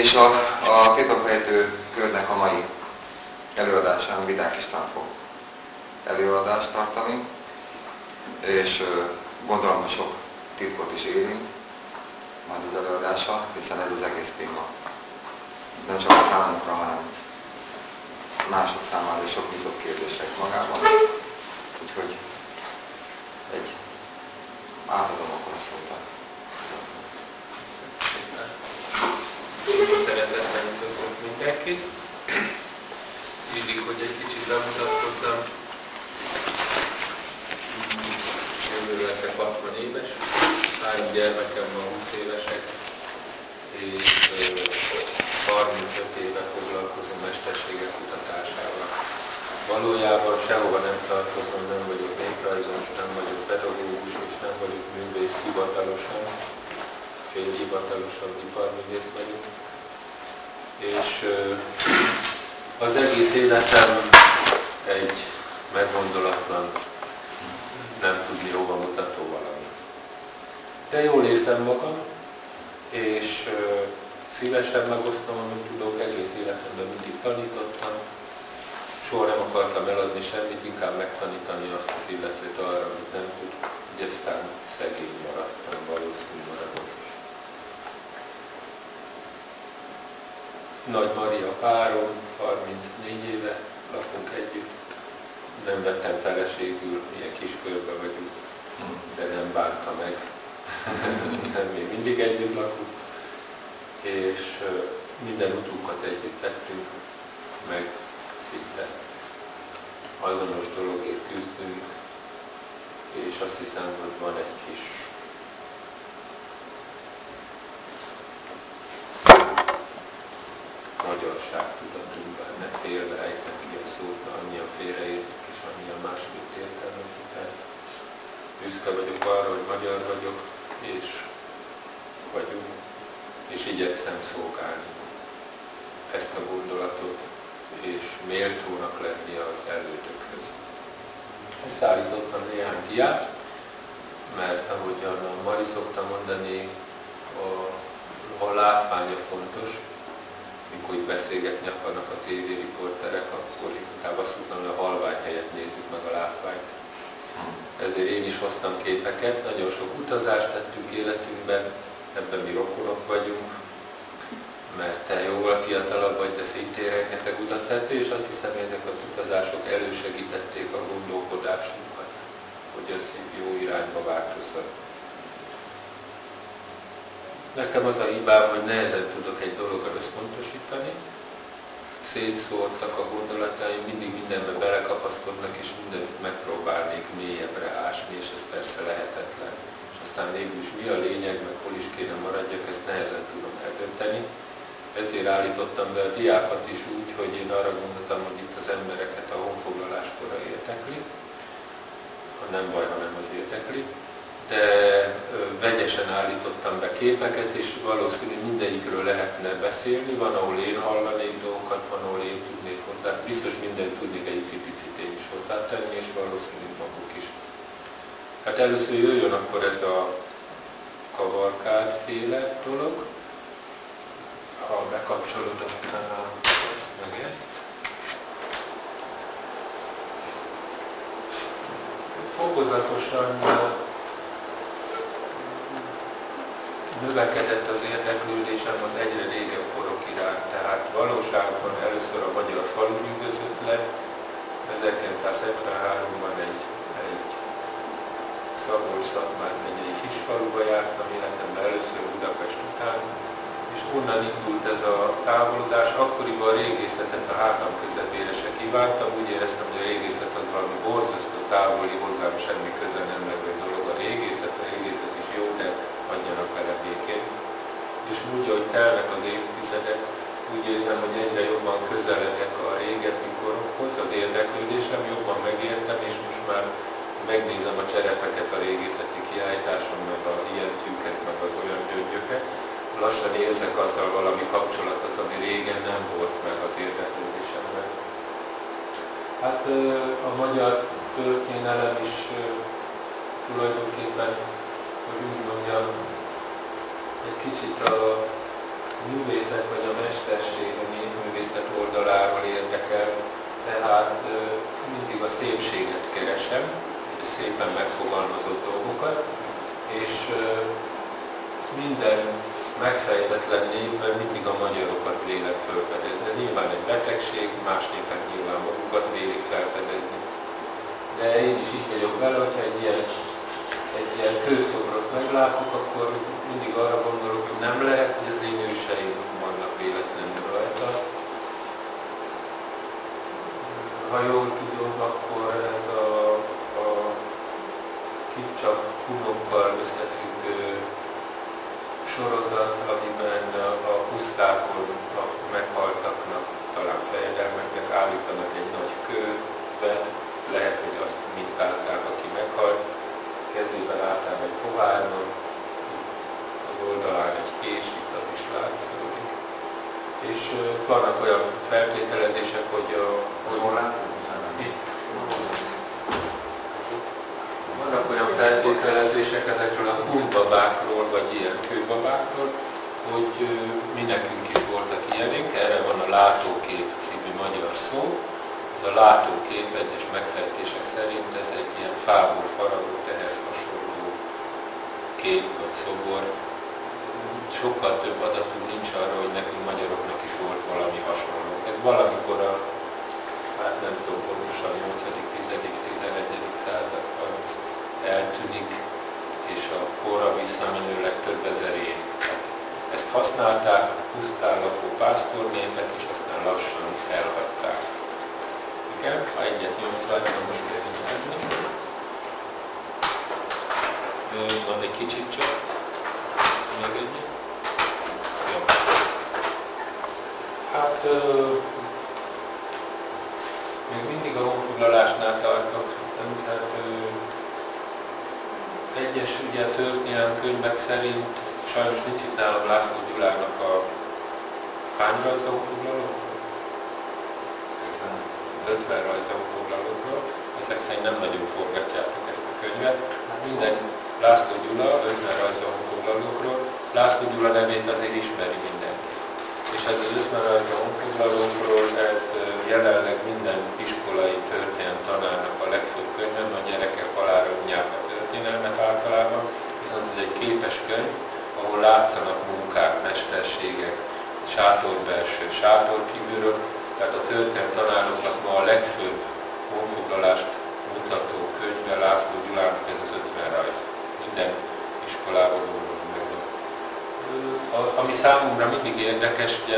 És a titokfejtő körnek a mai előadásán Vidák István fog előadást tartani, és gondolom, hogy sok titkot is érünk majd az előadása, hiszen ez az egész téma. Nem csak a számunkra, hanem mások számára is sok nyitott kérdések magában. Úgyhogy átadom akkor a szót. Szeretettel üdvözlök mindenkit. Illik, hogy egy kicsit bemutatkozzam. Jövőre leszek 60 éves, 3 gyermekem van 20 évesek, és 35 éve foglalkozom mesterségek kutatásával. Valójában sehova nem tartozom, nem vagyok néprajzos, nem vagyok pedagógus, és nem vagyok művész hivatalosan, félhivatalosan iparművész vagyok. És az egész életem egy meggondolatlan, nem tudni hova mutató valami. De jól érzem magam, és szívesen megosztom, amit tudok, egész életemben mindig tanítottam. Soha nem akartam eladni semmit, inkább megtanítani azt az illetőt arra, amit nem tud. Így aztán szegény maradtam, valószínű maradok is. Nagy Maria párom, 34 éve lakunk együtt. Nem vettem feleségül, milyen kiskörben vagyunk, de nem bánta meg. Nem, még mindig együtt lakunk. És minden utunkat együtt tettünk, meg szinte azonos dologért küzdünk, és azt hiszem, hogy van egy kis magyarságtudatunk benne, félrejtnek ki a szót, annyian félreértik, és annyian másképp értelmesítek. Büszke vagyok arra, hogy magyar vagyok, és vagyunk, és igyekszem szolgálni ezt a gondolatot, és méltónak lenni az elődökhöz. Összeállítottam néhány diát, mert ahogyan a Mari szokta mondani, a látványa fontos. Mikor így beszélgetni akarnak a tévériporterek, akkor inkább azt mondtam, hogy a halvány helyett nézzük meg a látványt. Ezért én is hoztam képeket, nagyon sok utazást tettünk életünkben, ebben mi rokonok vagyunk, mert te jóval fiatalabb vagy, de szintén rengeteg utat tettél, és azt hiszem, hogy ezek az utazások elősegítették a gondolkodásunkat, hogy ez jó irányba változzon. Nekem az a hibám, hogy nehezen tudok egy dologra összpontosítani. Szétszórtak a gondolataim, mindig mindenbe belekapaszkodnak, és mindenütt megpróbálnék mélyebbre ásni, és ez persze lehetetlen. És aztán végül is mi a lényeg, meg hol is kéne maradjak, ezt nehezen tudom eldönteni. Ezért állítottam be a diákat is úgy, hogy én arra gondoltam, hogy itt az embereket a honfoglaláskorra érdekli. Ha nem baj, hanem az érdekli. De vegyesen állítottam be képeket, és valószínű mindegyikről lehetne beszélni. Van, ahol én hallanék dolgokat, van, ahol én tudnék hozzá. Biztos mindent tudnék egy picit én is hozzátenni, és valószínű maguk is. Hát először jöjjön akkor ez a kavalkádféle dolog. Ha bekapcsolod ezt meg ezt. Fokozatosan növekedett az érdeklődésem az egyre régebb korok iránt, tehát valóságban először a magyar falu nyűgözött le, 1973-ban egy Szabolcs-Szatmár megyei kisfaluba jártam életemben, először Budapest után, és onnan indult ez a távolodás. Akkoriban a régészetet a hátam közepére se kívántam, úgy éreztem, hogy a régészet az valami borzasztó távoli, hozzám semmi köze nem levő dolog. A régészet is jó, de adjanak vele békén. És úgy, hogy telnek az évtizedek, úgy érzem, hogy egyre jobban közeledek a régebbi korokhoz, az érdeklődésem jobban megértem, és most már megnézem a cserepeket a régészeti kiállításon, meg a ilyen tűket, meg az olyan gyöngyöket. Lassan érzek azzal valami kapcsolatot, ami régen nem volt meg az érdeklődésemben. Hát a magyar történelem is tulajdonképpen, hogy úgy mondjam, egy kicsit művészet vagy a mesterség, a művészet oldaláról érdekel, tehát mindig a szépséget keresem, szépen megfogalmazott dolgokat, és minden megfejtetlen népben mindig a magyarokat vélek felfedezni. Ez nyilván egy betegség, más népek nyilván magukat vélik felfedezni. De én is így vagyok vele, hogyha egy ilyen kőszobrot meglátok, akkor mindig arra gondolok, hogy nem lehet, hogy az én őseim vannak véletlenül rajta. Ha jól tudom, akkor ez a Kipcsak hunokkal összefüggő sorozat, amiben a pusztákon a meghaltaknak, talán fejedelmeknek állítanak egy nagy kőbe, lehet, hogy azt mintázzák, aki meghalt, kezében általában egy pohárban, az oldalán egy kés, itt az is látszódik. És vannak olyan feltételezések, hogy vannak olyan feltételezések ezekről a humbabákról, vagy ilyen kőbabákról, hogy mi nekünk is voltak ilyenek. Erre van a látókép című magyar szó. Ez a látókép egyes megfejtések szerint ez egy ilyen fából faragott, ehhez hasonló kép vagy szobor. Sokkal több adatunk nincs arra, hogy nekünk magyaroknak is volt valami hasonló. Ez valamikor a, hát nem tudom pontosan, 8., 10., 11. században eltűnik, és a korra visszamenőleg több ezer év. Ezt használták pusztán lakó pásztornépek, és aztán lassan elhagyták. Igen, ha egyet nyomsz rajta, most érintkezni. Van egy kicsit csak. Még egyet. Jó. Hát még mindig a honfoglalásnál tartok. Tehát egyes ugye történelmi könyvek szerint, sajnos nincs itt nálam László Gyulának a hány rajza honfoglalókról? 50 rajza honfoglalókról. Ezek szerint nem nagyon forgatjátok ezt a könyvet. Minden László Gyula 50 rajza honfoglalókról. László Gyula nevét azért ismeri mindenki. És ez az 50 rajza honfoglalókról, ez jelenleg minden iskolai történelem tanárnak a legfőbb könyve, a gyerekek halálra unják a történelmet általában, viszont ez egy képes könyv, ahol látszanak munkák, mesterségek, sátorbelső, sátorkívülről, tehát a történelem tanároknak ma a legfőbb honfoglalást mutató könyve László Gyulának ez az 50 rajz. Minden iskolában gondolom meg. Ami számomra mindig érdekes, ugye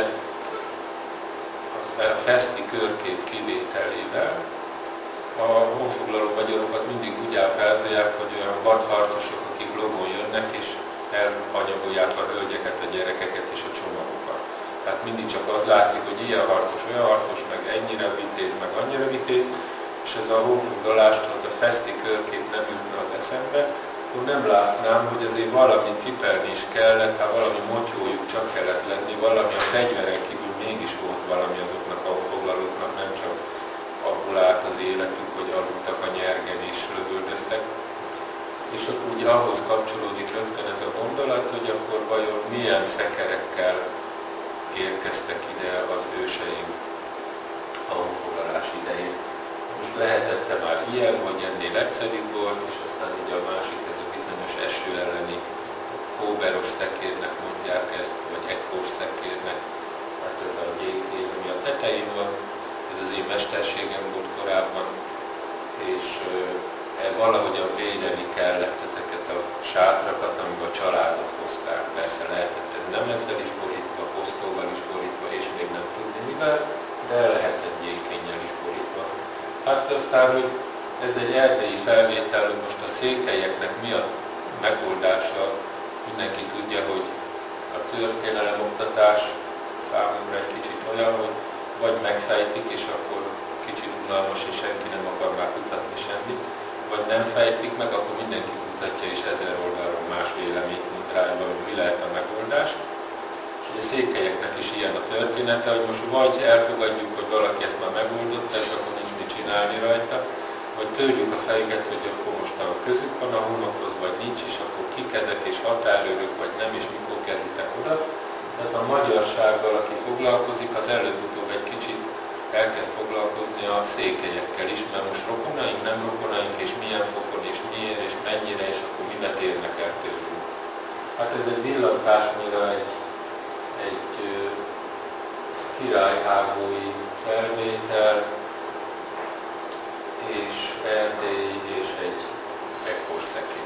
a Feszti körkép kivételével a honfoglaló magyarokat mindig úgy ábrázolják, hogy olyan vadharcosok, akik lovon jönnek, és elhanyagolják a hölgyeket, a gyerekeket és a csomagokat. Tehát mindig csak az látszik, hogy ilyen harcos, olyan harcos, meg ennyire vitéz, meg annyira vitéz, és ez a honfoglalástól, az a Feszti körkép nem jutna az eszembe, akkor nem látnám, hogy azért valami cipelni is kellett, hát valami motyójuk csak kellett lenni, valami a fegyveren kívül mégis volt valami azoknak a honfoglalóknak, nem csak abból állt az életük, hogy aludtak a nyergen és lövöldöztek. És akkor ugye ahhoz kapcsolódik rögtön ez a gondolat, hogy akkor vajon milyen szekerekkel érkeztek ide az őseink a honfoglalás idején. Most lehetette már ilyen, vagy ennél egyszerűbb volt, és aztán ugye a másik, ez a bizonyos eső elleni kóberos szekérnek mondják ezt, vagy ekkors szekérnek, hát ez a gyékény, ami a tetején van, ez az én mesterségem volt korábban, és valahogyan védeni kellett ezeket a sátrakat, amiben a családot hozták. Persze lehetett ez nem ezzel is borítva, posztóval is borítva, és még nem tudni mivel, de lehetett gyékénnyel is borítva. Hát aztán, hogy ez egy erdélyi felvétel, hogy most a székelyeknek mi a megoldása, mindenki tudja, hogy a történelem oktatás számomra egy kicsit olyan, hogy vagy megfejtik, és akkor kicsit unalmas, és senki nem akar már kutatni semmit, vagy nem fejtik meg, akkor mindenki kutatja, és 1000 oldalról más véleményt mond rá, hogy mi lehet a megoldás. És ugye a székelyeknek is ilyen a története, hogy most vagy elfogadjuk, hogy valaki ezt már megoldotta, és akkor nincs mit csinálni rajta, vagy törjük a fejüket, hogy akkor most a közük van a homokhoz, vagy nincs, és akkor kik ezek, és határőrök, vagy nem, és mikor kerültek oda. Tehát a magyarsággal, aki foglalkozik, az előbb-utóbb egy kicsit elkezd foglalkozni a székelyekkel is, mert most rokonaink, nem rokonaink, és milyen fokon, és miért, és mennyire, és akkor mindent érnek el tőlünk. Hát ez egy villantásnyira egy királyhágói felvétel, és Erdély, és egy ekkorszekér.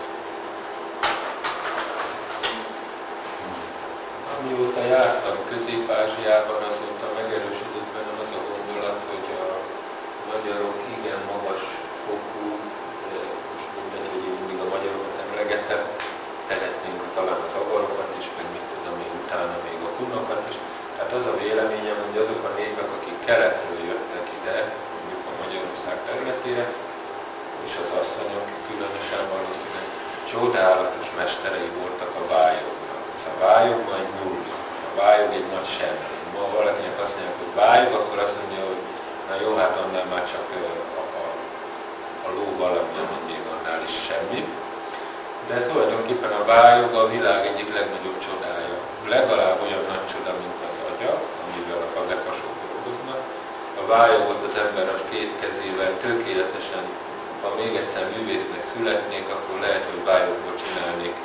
Amióta jártam Közép-Ázsiában, azóta megerősödött bennem az a gondolat, hogy a magyarok igen magas fokú, most mindegy, hogy én mindig a magyarokat emlegetem, tehetnénk talán az avarokat is, meg mit tudom én utána még a hunokat is. Hát az a véleményem, hogy azok a népek, akik keletről jöttek ide, mondjuk a Magyarország területére, és az asszonyok különösen valószínűleg csodálatos mesterei voltak a vályognak. Ez a vályog majd null, a vályog egy nagy semmi. Ma valakinek azt mondják, hogy vályog, akkor azt mondja, hogy na jó, hát annál már csak a ló valami, még annál is semmi. De tulajdonképpen a vályog a világ egyik legnagyobb csodája. Legalább olyan nagy csoda, mint az agyag, amivel a fazekasok dolgoznak. A vályogot az ember a két kezével tökéletesen, ha még egyszer művésznek születnék, akkor lehet, hogy vályogból csinálnék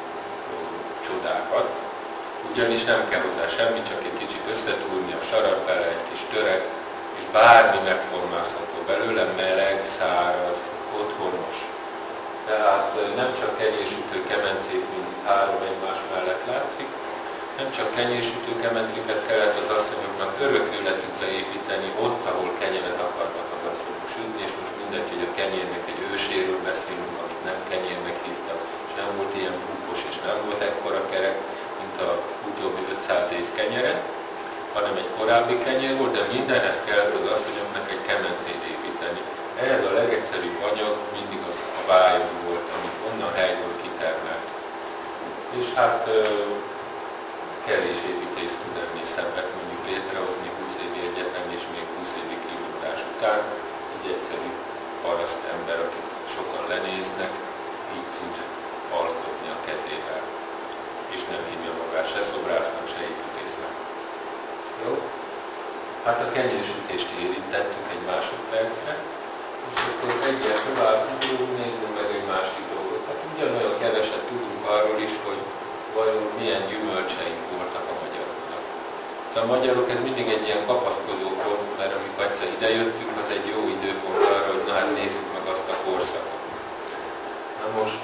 csodákat. Ugyanis nem kell hozzá semmi, csak egy kicsit összetúrni a sarat bele, egy kis töreg, és bármi megformázható belőle, meleg, száraz, otthonos. Tehát nem csak kenyérsütő kemencék, mint három egymás mellett látszik, nem csak kenyérsütő kemencéket kellett az asszonyoknak örök életükre építeni, ott, ahol kenyeret akartak az asszonyok sütni, és most mindegy, hogy a kenyérnek egy őséről beszélünk, amit nem kenyérnek hívtak, és nem volt ilyen púpos, és nem volt ekkora kerek, mint a utóbbi 500 év kenyere, hanem egy korábbi kenyér volt, de mindenhez kellett az asszonyoknak egy kemencét építeni. Ehhez a legegyszerűbb anyag mindig az a vályog volt, amit onnan helyból kitermelt. És hát kevés építész tud ennél szebbet mondjuk létrehozni 20 évi egyetem és még 20 évi kívülás után. Egy egyszerű paraszt ember, akit sokan lenéznek, így tud alkotni a kezével. És nem hívja magát se szobrásznak, se építésznek. Jó? Hát a kenyérsütést érintettük egy másodpercre, és akkor egyre tovább nézzünk meg egy másik dolgot. Hát ugyanolyan keveset tudunk arról is, hogy vajon milyen gyümölcseink voltak a magyaroknak. Szóval a magyarok ez mindig egy ilyen kapaszkodó pont, mert amikor egyszer idejöttünk, az egy jó időpont arra, hogy na hát nézzük meg azt a korszakot. Na most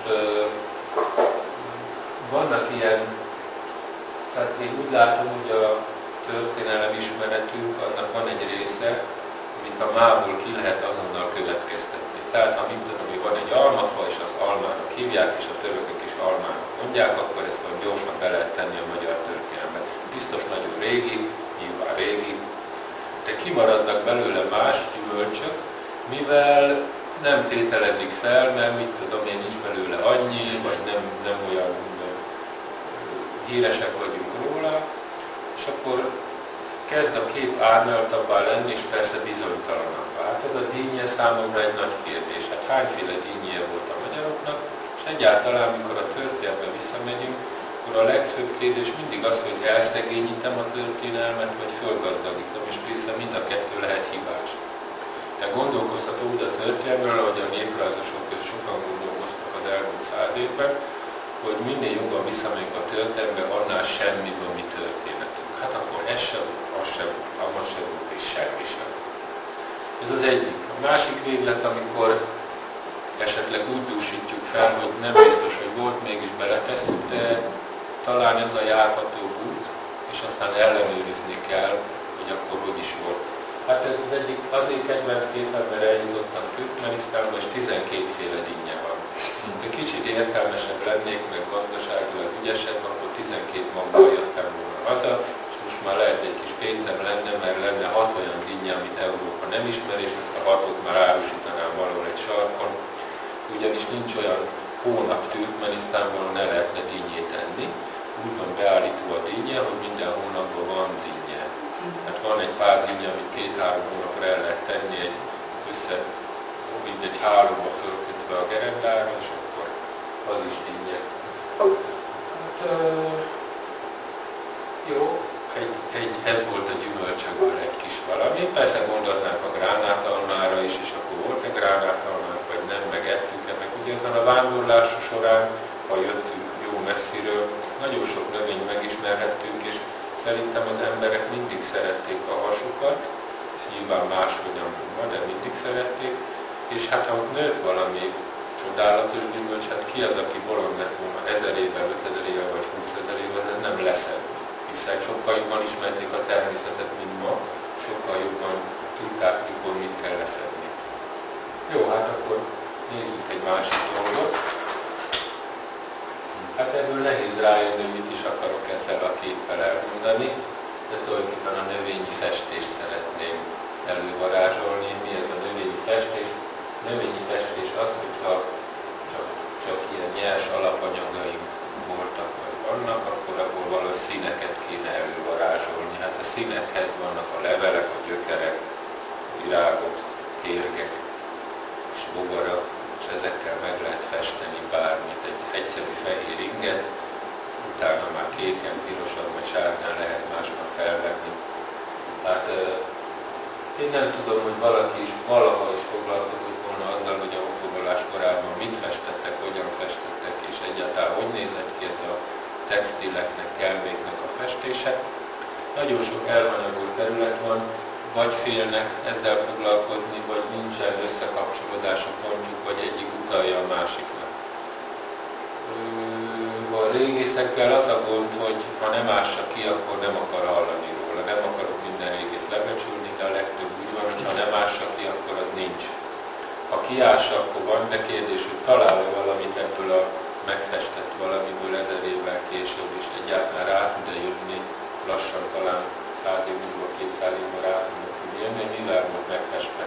vannak ilyen, tehát én úgy látom, hogy a történelem ismeretünk, annak van egy része, amit a mából ki lehet azonnal következtetni. Tehát ha mit tudom, hogy van egy almafa, és azt almának hívják, és a törökök is almának mondják, akkor ezt olyan gyorsan be lehet tenni a magyar történelembe. Biztos nagyon régi, nyilván régi, de kimaradnak belőle más gyümölcsök, mivel nem tételezik fel, mert mit tudom én, nincs belőle annyi, vagy nem olyan híresek vagyunk róla, és akkor kezd a kép árnyaltabbá lenni, és persze bizonytalanabbá. Hát ez a dinnye számomra egy nagy kérdés. Hát hányféle dinnye volt a magyaroknak, és egyáltalán, amikor a történelembe visszamegyünk, akkor a legfőbb kérdés mindig az, hogy elszegényítem a történelmet, vagy fölgazdagítom, és persze mind a kettő lehet hibás. De gondolkozható úgy a történelmről, ahogy a néprajzosok között sokan gondolkoztak az elmúlt 100 évben, hogy minél jobban visszamegyünk a történelembe, annál semmi van mi történetünk. Hát akkor ez se volt, az se volt, amaz se volt, és semmi sem. Ez az egyik. A másik véglet, amikor esetleg úgy dúsítjuk fel, hogy nem biztos, hogy volt, mégis beletesszük, de talán ez a járható út, és aztán ellenőrizni kell, hogy akkor hogy is volt. Hát ez az egyik azért kedvenc képem, mert eljutottam Türkmenisztánba, és 12 féle dinnye van. De kicsit értelmesebb lennék, meg gazdaságilag ügyesebb, akkor 12 maggal jöttem volna haza, és most már lehet egy kis pénzem lenne, mert lenne 6 olyan dinnye, amit Európa nem ismer, és ezt a 6-ot már árusítanám valahol egy sarkon. Ugyanis nincs olyan hónap Türkmenisztánban, ahol ne lehetne dinnyét enni. Úgy van beállítva a dinnye, hogy minden hónapban van dinnye. Hát van egy pár dinnye, amit 2-3 hónapra el lehet tenni, egy hálóba fölkötve a gerendára, és akkor az is dinnye. Hát, jó. valami. Persze gondolnánk a gránátalmára is, és akkor volt-e gránátalmánk, vagy nem, meg ettük-e, meg ugye ezen a vándorlás során, ha jöttünk jó messziről, nagyon sok növényt megismerhettünk, és szerintem az emberek mindig szerették a hasukat, nyilván máshogyan ma, de mindig szerették, és hát ha nőtt valami csodálatos gyümölcs, hát ki az, aki bolond lett volna 1000 évvel, 5000 évvel vagy 20 000 évvel, ez nem leszedni. Hiszen sokkal jobban ismerték a természetet, mint ma, sokkal jobban tudták, mikor mit kell leszedni. Jó, hát akkor nézzük egy másik dolgot. Hát ebből nehéz rájönni, hogy mit is akarok ezzel a képpel elmondani, de tulajdonképpen a növényi festést szeretném elővarázsolni. Mi ez a növényi festés? A növényi festés az, hogyha csak ilyen nyers alapanyagaink voltak, vagy vannak, akkor abból való színeket kéne elővarázsolni. Hát a színekhez vannak a levelek, a gyökerek, a virágok, kérgek és bogarak, és ezekkel meg lehet festeni bármit. Egy egyszerű fehér inget, utána már kéken, pirosan vagy sárgán lehet másnak felvenni. Hát én nem tudom, hogy valaki is valaha is foglalkozott volna azzal, hogy a honfoglalás korában mit festettek, hogyan festettek, és egyáltalán hogy nézett ki ez a textileknek, kelméknek a festése. Nagyon sok elhanyagolt terület van, vagy félnek ezzel foglalkozni, vagy nincsen összekapcsolódás a pontjuk, vagy egyik utalja a másiknak. A régészekkel az a gond, hogy ha nem ássa ki, akkor nem akar hallani róla. Nem akarok minden régész lebecsülni, de a legtöbb úgy van, hogy ha nem ássa ki, akkor az nincs. Ha kiássa, akkor van, de kérdés, hogy talál-e valamit ebből a megfestett valamiből 1000 évvel később, és egyáltalán rá tud-e jönni, lassan talán 100 év múlva, 200 év múlva rá tud jönni, mivel volt megfestve.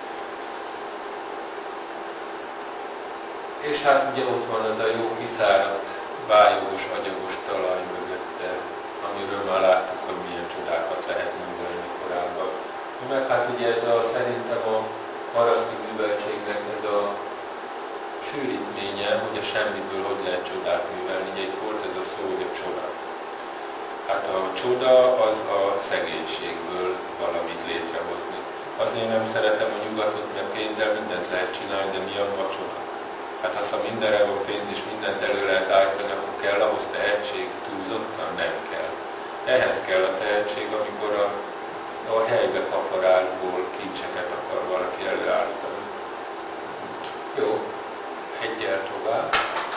És hát ugye ott van az a jó kiszáradt, vályogos, agyagos talaj mögötte, amiről már láttuk, hogy milyen csodákat lehet művelni korábban. Meg hát ugye ez szerintem a paraszti műveltségnek ez a sűrítménye, hogy a semmiből hogy lehet csodát művelni. Ugye itt volt ez a szó, hogy a csoda. Hát a csoda az a szegénységből valamit létrehozni. Azért nem szeretem a nyugatot, mert pénzzel mindent lehet csinálni, de mi a csoda? Hát ha mindenre van pénz és mindent elő lehet állítani, akkor kell ahhoz tehetség, túlzottan nem kell. Ehhez kell a tehetség, amikor a helybe kaparásból kincseket akar valaki előállítani. Jó, egyel tovább.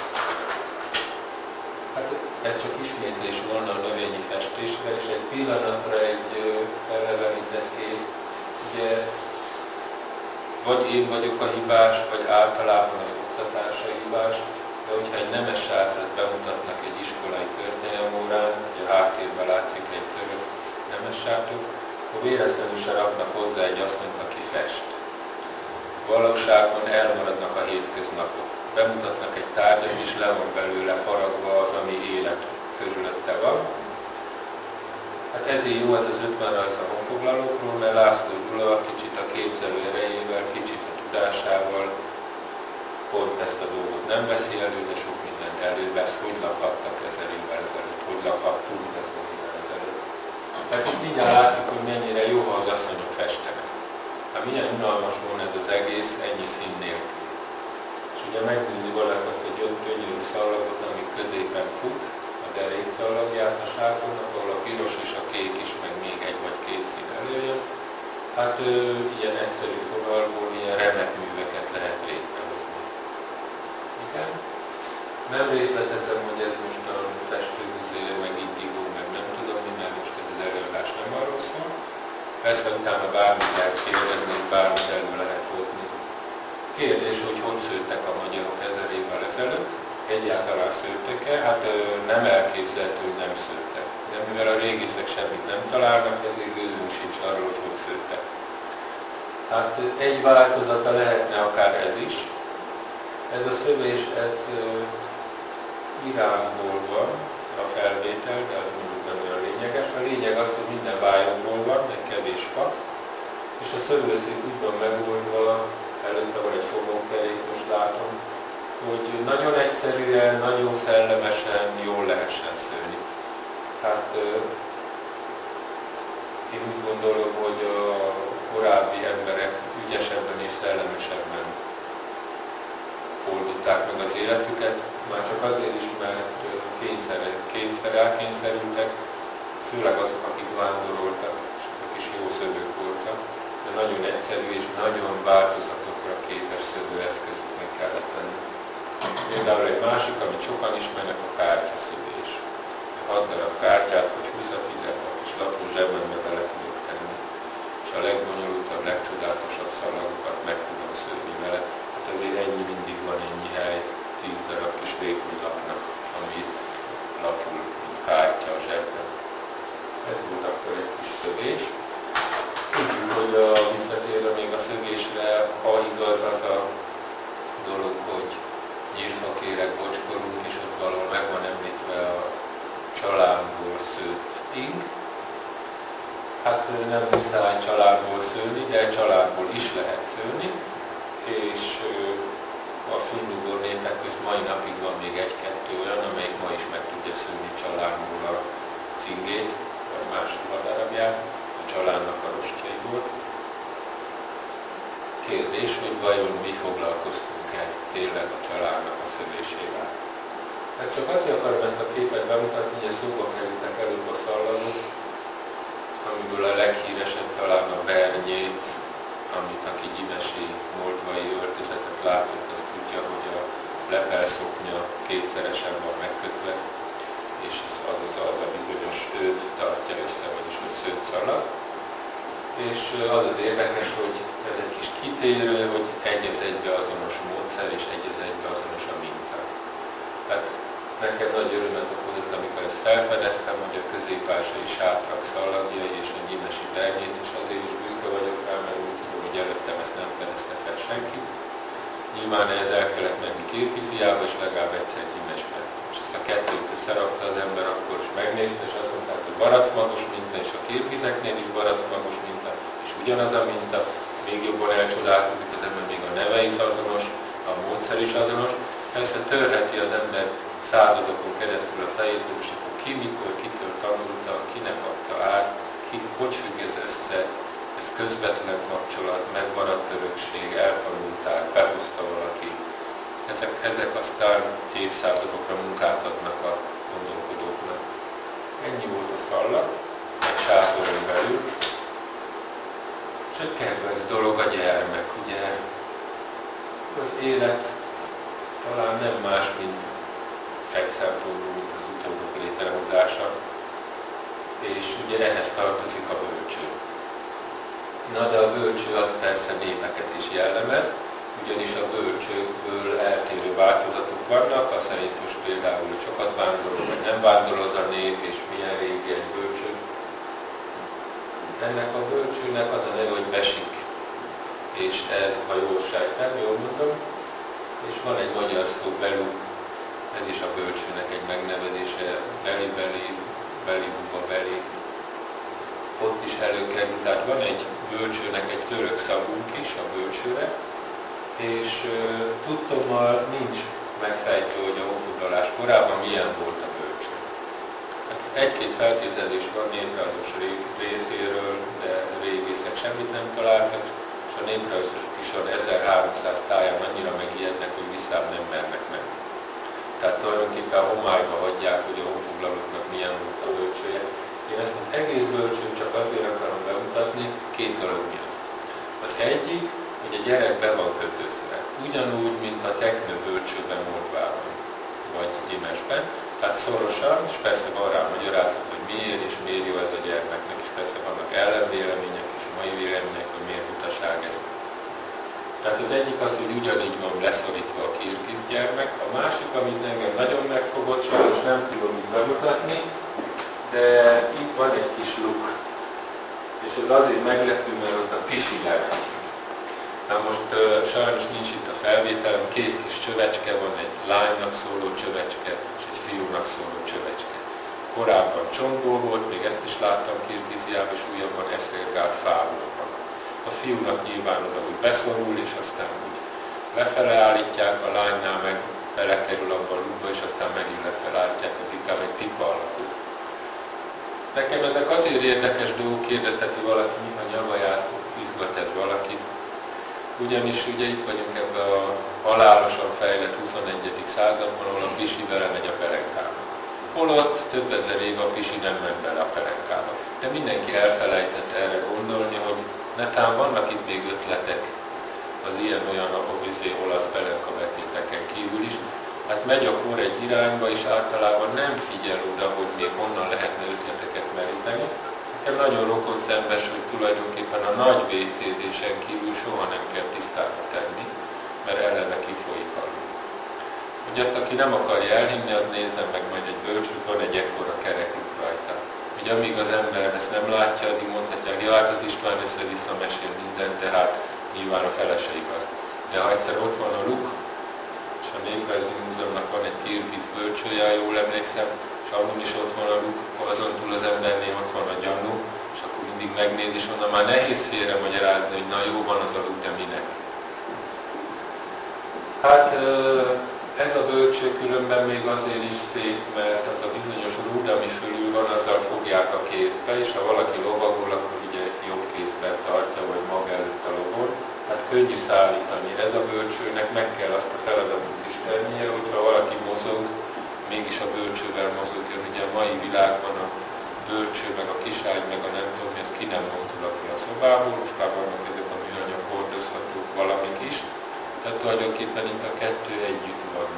Hát ez csak ismétlés volna a növényi festésben, és egy pillanatra egy felelevenített kép, ugye vagy én vagyok a hibás, vagy általában az oktatás a hibás, de hogyha egy nemes sátrat bemutatnak egy iskolai történelmórán, hogy a háttérben látszik egy török nemes sátor, akkor véletlenül se raknak hozzá egy asszonyt, aki fest. Valóságban elmaradnak a hétköznapok. Bemutatnak egy tárgyat, és le van belőle faragva az, ami élet körülötte van. Hát ezért jó ez az 50 rajz a honfoglalókról, mert László Gyula kicsit a képzelő erejével, kicsit a tudásával pont ezt a dolgot nem veszi elő, de sok mindent elővesz, hogy lakhattak 1000 évvel ezelőtt, hogy lakhattunk 1000 évvel ezelőtt. Tehát itt mindjárt látszik, hogy mennyire jó, ha az asszonyok festenek. Hát milyen unalmas volna ez az egész, ennyi szín nélkül. És ugye megnézi valaki azt a gyönyörű szallagot, ami középen fut, a derékszallagját a sátornak, ahol a piros és a kék is, meg még egy vagy két szín előjön. Hát ilyen egyszerű fogalból ilyen remek műveket lehet létrehozni. Igen? Nem részletezem, hogy ez most a festőműző, meg indigó, meg nem tudom mi, mert most ez az előadás nem arról szól. Persze utána bármit lehet kérdezni, bármit elő lehet hozni. Kérdés, hogy hogy szőttek a magyarok 1000 évvel ezelőtt, egyáltalán szőttek-e? Hát nem elképzelhető, hogy nem szőttek. De mivel a régészek semmit nem találnak, ezért gőzünk sincs arról, hogy szőttek. Hát egy változata lehetne akár ez is. Ez a szövés, ez Iránból van a felvétel, de az mondjuk nem olyan lényeges. A lényeg az, hogy minden vályogból van, meg kevés fa, és a szövőszék úgy van megoldva, előtte van egy fogókerék, most látom, hogy nagyon egyszerűen, nagyon szellemesen, jól lehessen szőni. Hát én úgy gondolom, hogy a korábbi emberek ügyesebben és szellemesebben oldották meg az életüket, már csak azért is, mert rákényszerültek, főleg azok, akik vándoroltak, és azok is jó szövők voltak, de nagyon egyszerű és nagyon változatokra képes szövőeszközüknek kellett lenni. Például egy másik, amit sokan ismernek, a kártyaszövés. 6 darab kártyát, vagy 20-at ide, és lapos zsebembe bele tudok tenni. És a legbonyolultabb, legcsodálatosabb szalagokat meg tudom szőni vele. Hát azért ennyi mindig van ennyi hely, 10 darab kis vékonylapnak, amit lapul, mint kártya a zsebre. Ez volt akkor egy kis szövés. Tudjuk, hogy visszatérve még a szövésre, ha igaz az a dolog, hogy nyírfakéreg bocskorunk, és ott valahol meg van említve a családból szőtt ing. Hát nem muszáj családból szőni, de családból is lehet szőni, és a finnugor népek közt mai napig van még 1-2 olyan, amelyik ma is meg tudja szőni családból a cingét, vagy másik hadarabját, a családnak a rostjaiból. Kérdés, hogy vajon mi foglalkoztunk-e tényleg a családnak a szövésével. Ezt csak azért akarom ezt a képet bemutatni, hogy szóba kerültek előbb a szallanok, amiből a leghíresebb talán a bernyét, amit aki gyimesi moldvai öltözetet látott, az tudja, hogy a lepelszoknya kétszeresen van megkötve, és az a bizonyos őt tartja össze, vagyis hogy szőtt szalag. És az az érdekes, hogy ez egy kis kitérő, hogy egy az egybe azonos módszer, és egy az egybe azonos a minta. Hát nekem nagy örömet okozott, amikor ezt felfedeztem, hogy a közép-ázsiai sátrak szallagjai és a gyimesi bernyét, és azért is büszke vagyok rá, mert úgy tudom, hogy előttem ezt nem fedezte fel senki. Nyilván ehhez el kellett menni Kirgiziába, és legalább egyszer Gyimesbe. És ezt a kettőt összerakta az ember, akkor is megnézte, és azt mondták, hogy baracmagos minta, és a kirgizeknél is baracmagos minta, és ugyanaz a minta, még jobban elcsodálkozik az ember, még a neve is azonos, a módszer is azonos. Persze törheti az ember századokon keresztül a fejét, és akkor ki, mikor, kitől tanulta, kinek adta át, ki, hogy függ ez össze, ez közvetlen kapcsolat, megmaradt örökség, eltanulták, behúzta valaki. Ezek aztán évszázadokra munkát adnak a gondolkodóknak. Ennyi volt a szallag, egy sátoron belül. És egy kedvenc dolog a gyermek, ugye? Az élet talán nem más, mint egy szempontból, mint az utódok létrehozása. És ugye ehhez tartozik a bölcső. Na de a bölcső az persze népeket is jellemez, ugyanis a bölcsőkből eltérő változatok vannak, az szerint most például, hogy sokat vándorol, vagy nem vándorol az a nép, és milyen régi egy bölcső. Ennek a bölcsőnek az a neve, hogy besik. És ez, ha jól sejtem, jól mondom, és van egy magyar szó, belu, ez is a bölcsőnek egy megnevezése, beli-buba, beli. Ott is előkerül, tehát van egy bölcsőnek egy török szavunk is a bölcsőre, és tudtommal nincs megfejtő, hogy a honfoglalás korában milyen volt a bölcső. Hát egy-két feltételezés van néprajzos részéről, de régészek semmit nem találtak, és a néprajzosok is a 1300 táján annyira megijednek, hogy visszább nem mernek menni. Tehát tulajdonképpen homályba hagyják, hogy a honfoglalóknak milyen volt a bölcsője. Én ezt az egész bölcsőt csak azért akarom bemutatni, 2 dolog miatt. Az egyik, hogy a gyerek be van kötözve. Ugyanúgy, mint a teknő bölcsőben Moldvában, vagy Gyimesben. Tehát szorosan, és persze van rá magyarázat, hogy miért és miért jó ez a gyermeknek, és persze vannak ellenvélemények és mai vélemények, hogy miért utaság ez. Tehát az egyik az, hogy ugyanígy van leszorítva a kirgiz gyermek, a másik, amit engem nagyon megfogott, sajnos nem tudom így bemutatni, de itt van egy kis luk. És ez azért meglepő, mert ott a pisi neve. Na most sajnos nincs itt a felvételem, 2 kis csövecske van, egy lánynak szóló csövecske, és egy fiúnak szóló csövecske. Korábban csontból volt, még ezt is láttam Kirgiziában, és újabban esztergált fából van. A fiúnak nyilván oda úgy beszorul, és aztán úgy lefele állítják, a lánynál meg belekerül abba a lukba, és aztán megint lefele állítják, az inkább egy pipa alakú. Nekem ezek azért érdekes dolgok, kérdezteti valaki, mi a nyavaját izgat Ugyanis ugye itt vagyunk ebben a halálosan fejlett 21. században, ahol a pisi belemegy a pelenkába. Holott több ezer év a pisi nem ment bele a pelenkába. De mindenki elfelejtett erre gondolni, hogy netán vannak itt még ötletek az ilyen-olyan olasz pelenka betéteken kívül is. Hát megy a kor egy irányba, és általában nem figyel oda, hogy még honnan lehetne ötleteket meríteni. Nekem nagyon rokon szembes, hogy tulajdonképpen a nagy WC-zésen kívül soha nem kell tisztába tenni, mert eleve kifolyik alul. Hogy azt, aki nem akarja elhinni, az nézzen meg majd egy bölcsőt, van egy ekkora kerekük rajta. Hogy amíg az ember ezt nem látja, addig mondhatják, ja, hát az István össze-vissza mesél mindent, de hát nyilván a fele se igaz. De ha egyszer ott van a luk, és a Néprajzi Múzeumnak van egy kirgiz bölcsője, jól emlékszem, és azon is ott van a luk, azon túl az embernél ott van a gyanú, és akkor mindig megnéz, és onnan már nehéz félre magyarázni, hogy na jó van az a luk, de minek. Hát ez a bölcső különben még azért is szép, mert az a bizonyos rúd, ami fölül van, azzal fogják a kézbe, és ha valaki lovagol, akkor ugye jobb kézben tartja, vagy maga előtt a lovon. Hát könnyű szállítani. Ez a bölcsőnek meg kell azt a feladatot is tennie, hogyha valaki mozog, mégis a bölcsővel mozogjon. Ugye a mai világban a bölcső, meg a kiságy, meg a nem tudom, ez ki nem mozdul ki a szobából, most már vannak ezek a műanyag hordozhatók valamik is. Tehát tulajdonképpen itt a kettő együtt van.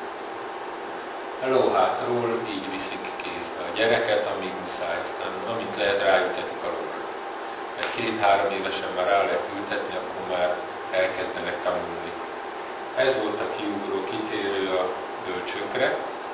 A lóhátról így viszik kézbe a gyereket, amíg muszáj, aztán amit lehet ráültetik a lóra. Mert 2-3 évesen már rá lehet ültetni, akkor már elkezdenek tanulni. Ez volt a kiugró, kitérő a bölcsőkre.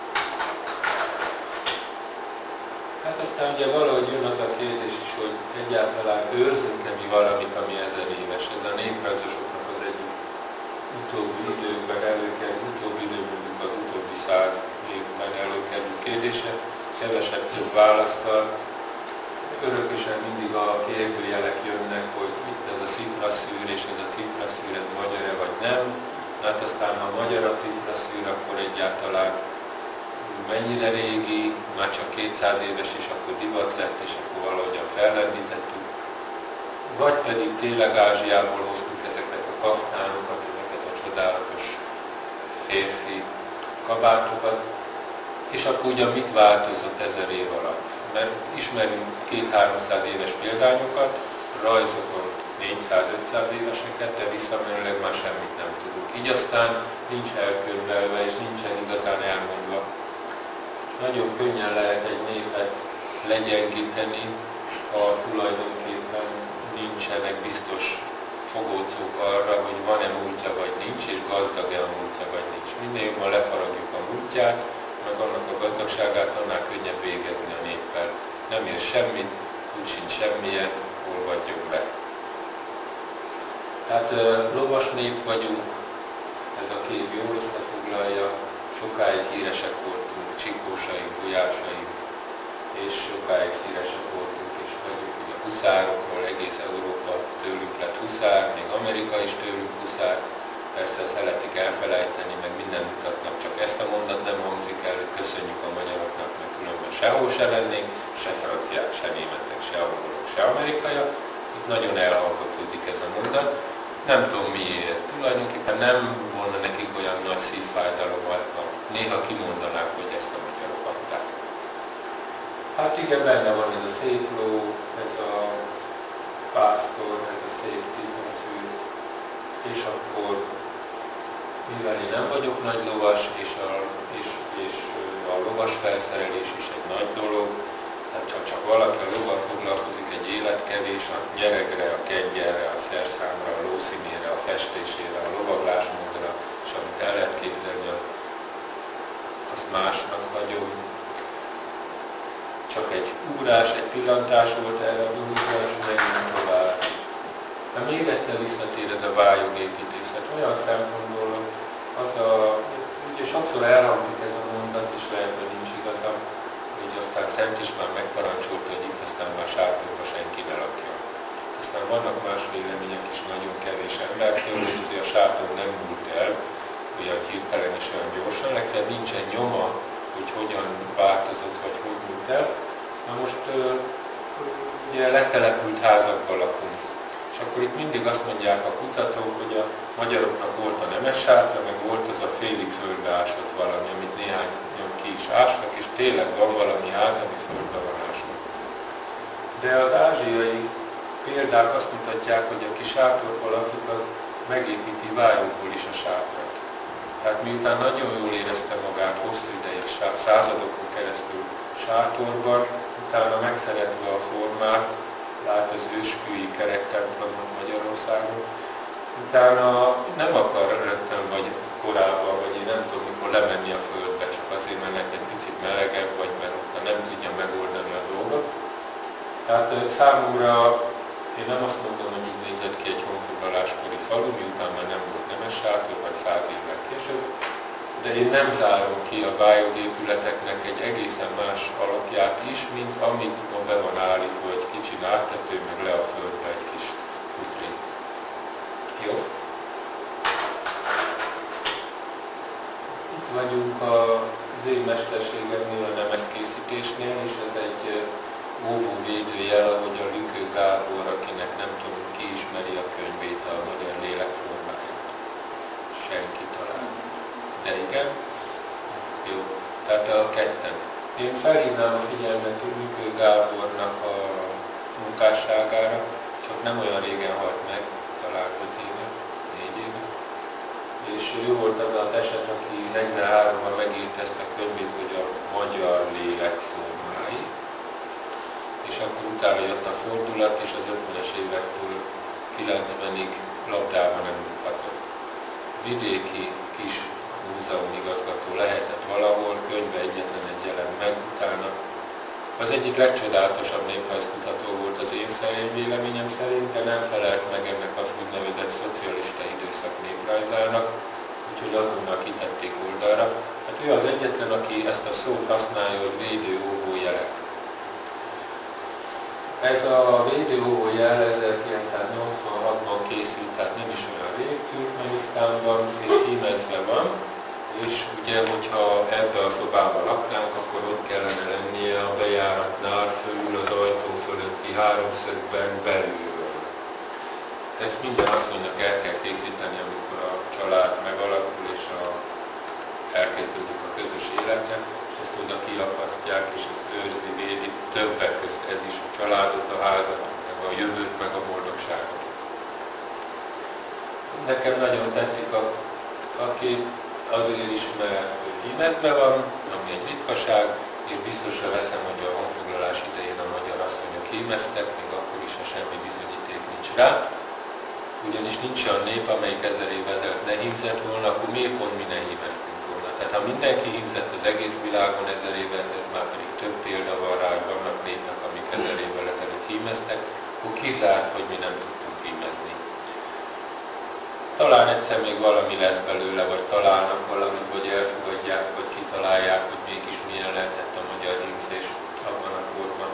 Hát aztán ugye valahogy jön az a kérdés is, hogy egyáltalán őrzünk-e mi valamit, ami 1000 éves. Ez a néprajzosoknak az egyik utóbbi időkben előkerül, az utóbbi 100 évben előkerül kérdése, kevesebb több választal. Örökösen mindig a kérdőjelek jönnek, hogy itt ez a cipraszűr, és ez a cipraszűr, ez magyar-e vagy nem. Hát aztán ha magyar a cipraszűr, akkor egyáltalán mennyire régi, már csak 200 éves, és akkor divat lett, és akkor valahogyan fellendítettük. Vagy pedig tényleg Ázsiából hoztuk ezeket a kaftánokat, ezeket a csodálatos férfi kabátokat, és akkor ugye mit változott 1000 év alatt? Mert ismerünk 200-300 éves példányokat, rajzokon 400-500 éveseket, de visszamenőleg már semmit nem tudunk. Így aztán nincs elkönyvelve, és nincsen igazán elmondva. És nagyon könnyen lehet egy népet legyengíteni, ha tulajdonképpen nincsenek biztos fogócok arra, hogy van-e múltja vagy nincs, és gazdag-e a múltja vagy nincs. Minél jobban lefaragjuk a múltját, meg annak a gazdagságát, annál könnyebb végezni a néppel. Nem ér semmit, úgy sincs semmilyen, olvadjunk be. Tehát lovas nép vagyunk, ez a kép jól összefoglalja, sokáig híresek voltunk, csikósaink, gulyásaink, és sokáig híresek voltunk, és vagyunk ugye huszárokról, egész Európa tőlünk lett huszár, még Amerika is tőlünk huszár, persze szeretik elfelejteni, meg mindent mutatnak, csak ezt a mondat nem hangzik el, hogy köszönjük a magyaroknak, mert különben sehol se lennénk, se franciák, se németek, se angolok, se amerikaiak, ez nagyon elhallgatódik ez a mondat. Nem tudom miért, tulajdonképpen nem volna nekik olyan nagy szívfájdalom, ha néha kimondanák, hogy ezt a magyarok adták. Hát igen, benne van ez a szép ló, ez a pásztor, ez a szép citraszűr, és akkor, mivel én nem vagyok nagy lovas, és a lovas felszerelés is egy nagy dolog, tehát ha csak valaki a lóval foglalkozik egy életkevés, a nyeregre, a kengyelre, a szerszámra, a lószínére, a festésére, a lovaglásmódra, és amit el lehet képzelni, azt másnak hagyom. Csak egy ugrás, egy pillantás volt erre a dologra, és megint tovább. De még egyszer visszatér ez a vályogépítészet. Olyan szempontból, ugye sokszor elhangzik ez a mondat, és lehet, hogy nincs igaza, hogy aztán Szent István megparancsolta, hogy itt aztán már sátorba senki ne lakjon. Aztán vannak más vélemények is nagyon kevés embertől, hogy a sátor nem múlt el, olyan hirtelen és olyan gyorsan, legfeljebb nincsen nyoma, hogy hogyan változott, vagy hogy múlt el. Na most ugye letelepült házakban lakunk. És akkor itt mindig azt mondják a kutatók, hogy a magyaroknak volt a nemes sátra, meg volt az a félig földbe ásott valami, amit néhány ki is ástak, és tényleg van valami ház, ami földbe van ásva. De az ázsiai példák azt mutatják, hogy aki sátorba lakik, az megépíti vályokból is a sátrat. Tehát miután nagyon jól érezte magát hosszú ideig, századokon keresztül sátorban, utána megszeretve a formát, lát az őskői kerektemplomot Magyarországon, utána nem akar rögtön vagy korábban, vagy én nem tudom mikor lemenni a földbe, csak azért, mert neki egy picit melegebb, vagy mert ott nem tudja megoldani a dolgot. Tehát számomra én nem azt mondom, hogy így nézett ki egy honfoglaláskori falu, miután már nem volt nemes sátor, vagy 100 évvel később, de én nem zárom ki a bájogépületeknek egy egészen más alakját is, mint amit be van állítva egy kicsi áttető, meg le a földbe egy kis kutrény. Jó? Itt vagyunk az én mesterségemnél, a nemeszkészítésnél, és ez egy óvóvédőjel, ahogy a Lükő Gábor, akinek nem tudom, ki ismeri a könyvét, a Modern Lélek formáját. Senki talán. De igen? Jó. Tehát a ketten. Én felhívnám a figyelmet Lükő Gábornak a munkásságára, csak nem olyan régen halt meg, talán 5 éve, 4 éve. És ő volt az az eset, aki 43-ban megírt ezt a könyvét, hogy a magyar lélek formái. És akkor utána jött a fordulat, és az 50-es évektől 90-ig labdában nem bukhatott. Vidéki kis múzeumigazgató lehetett valahol, könyve egyetlen egy jelent meg utána. Az egyik legcsodálatosabb néprajzkutató volt az én véleményem szerint, de nem felelt meg ennek az úgynevezett szocialista időszak néprajzának, úgyhogy azonnal kitették oldalra. Hát ő az egyetlen, aki ezt a szót használja, hogy védő-óvó jelek. Ez a védő-óvó jel 1986-ban készült, tehát nem is olyan rég, Türkmenisztánban, és hímezve van, és ugye, hogyha ebbe a szobába laknánk, akkor ott kellene lennie a bejáratnál fölül az ajtó fölötti háromszögben belülről. Ezt minden asszonynak el kell készíteni, amikor a család megalakul, és elkezdődik a közös élete, és ezt oda kiakasztják, és ezt őrzi, védi, többek közt ez is a családot, a házat, meg a jövőt, meg a boldogságot. Nekem nagyon tetszik a kép, azért is, mert hímezve van, ami egy ritkaság, és biztosra veszem, hogy a honfoglalás idején a magyar asszonyok hímeztek, még akkor is, ha semmi bizonyíték nincs rá. Ugyanis nincs olyan nép, amelyik 1000 évvel ezelőtt ne hímzett volna, akkor miért pont mi ne hímeztünk volna? Tehát ha mindenki hímzett az egész világon 1000 évvel ezelőtt, már pedig több példa van rá, hogy vannak népek, amik 1000 évvel ezelőtt hímeztek, akkor kizárt, hogy mi nem tudtunk hímezni. Talán egyszer még valami lesz belőle, vagy találnak valamit, vagy elfogadják, vagy kitalálják, hogy mégis milyen lehetett a magyar hímzés abban a korban.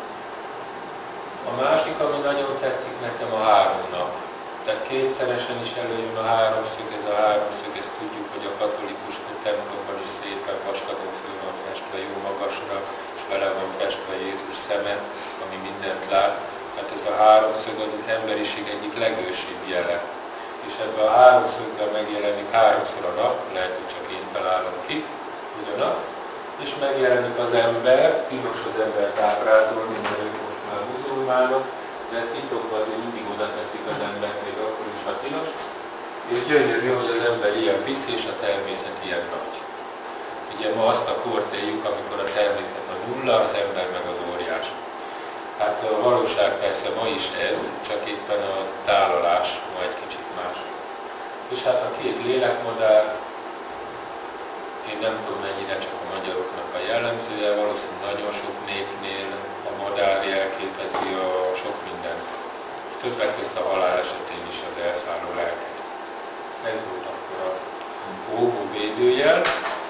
A másik, ami nagyon tetszik nekem, a 3 nap. Tehát kétszeresen is előjön a háromszög, ezt tudjuk, hogy a katolikus templomban is szépen vastagon föl van festve, jó magasra, és vele van festve Jézus szeme, ami mindent lát. Tehát ez a háromszög az az emberiség egyik legősibb jele. És ebben a háromszögben megjelenik 3-szor a nap, lehet, hogy csak én találom ki, hogy a nap, és megjelenik az ember, tilos az embert ábrázolni, mert ők most már muzulmánok, de titokban azért mindig oda teszik az embert, még akkor is, ha tilos, és gyönyörű, hogy az ember ilyen pici, és a természet ilyen nagy. Ugye ma azt a kort éljük, amikor a természet a nulla, az ember meg az óriás. Hát a valóság persze ma is ez, csak éppen az tálalás ma egy kicsit más. És hát a két lélekmodell, én nem tudom mennyire csak a magyaroknak a jellemzője, valószínűleg nagyon sok népnél a madár jelképezi a sok mindent. Többek közt a halál esetén is az elszálló lelket. Ez volt akkor a óvó védőjel.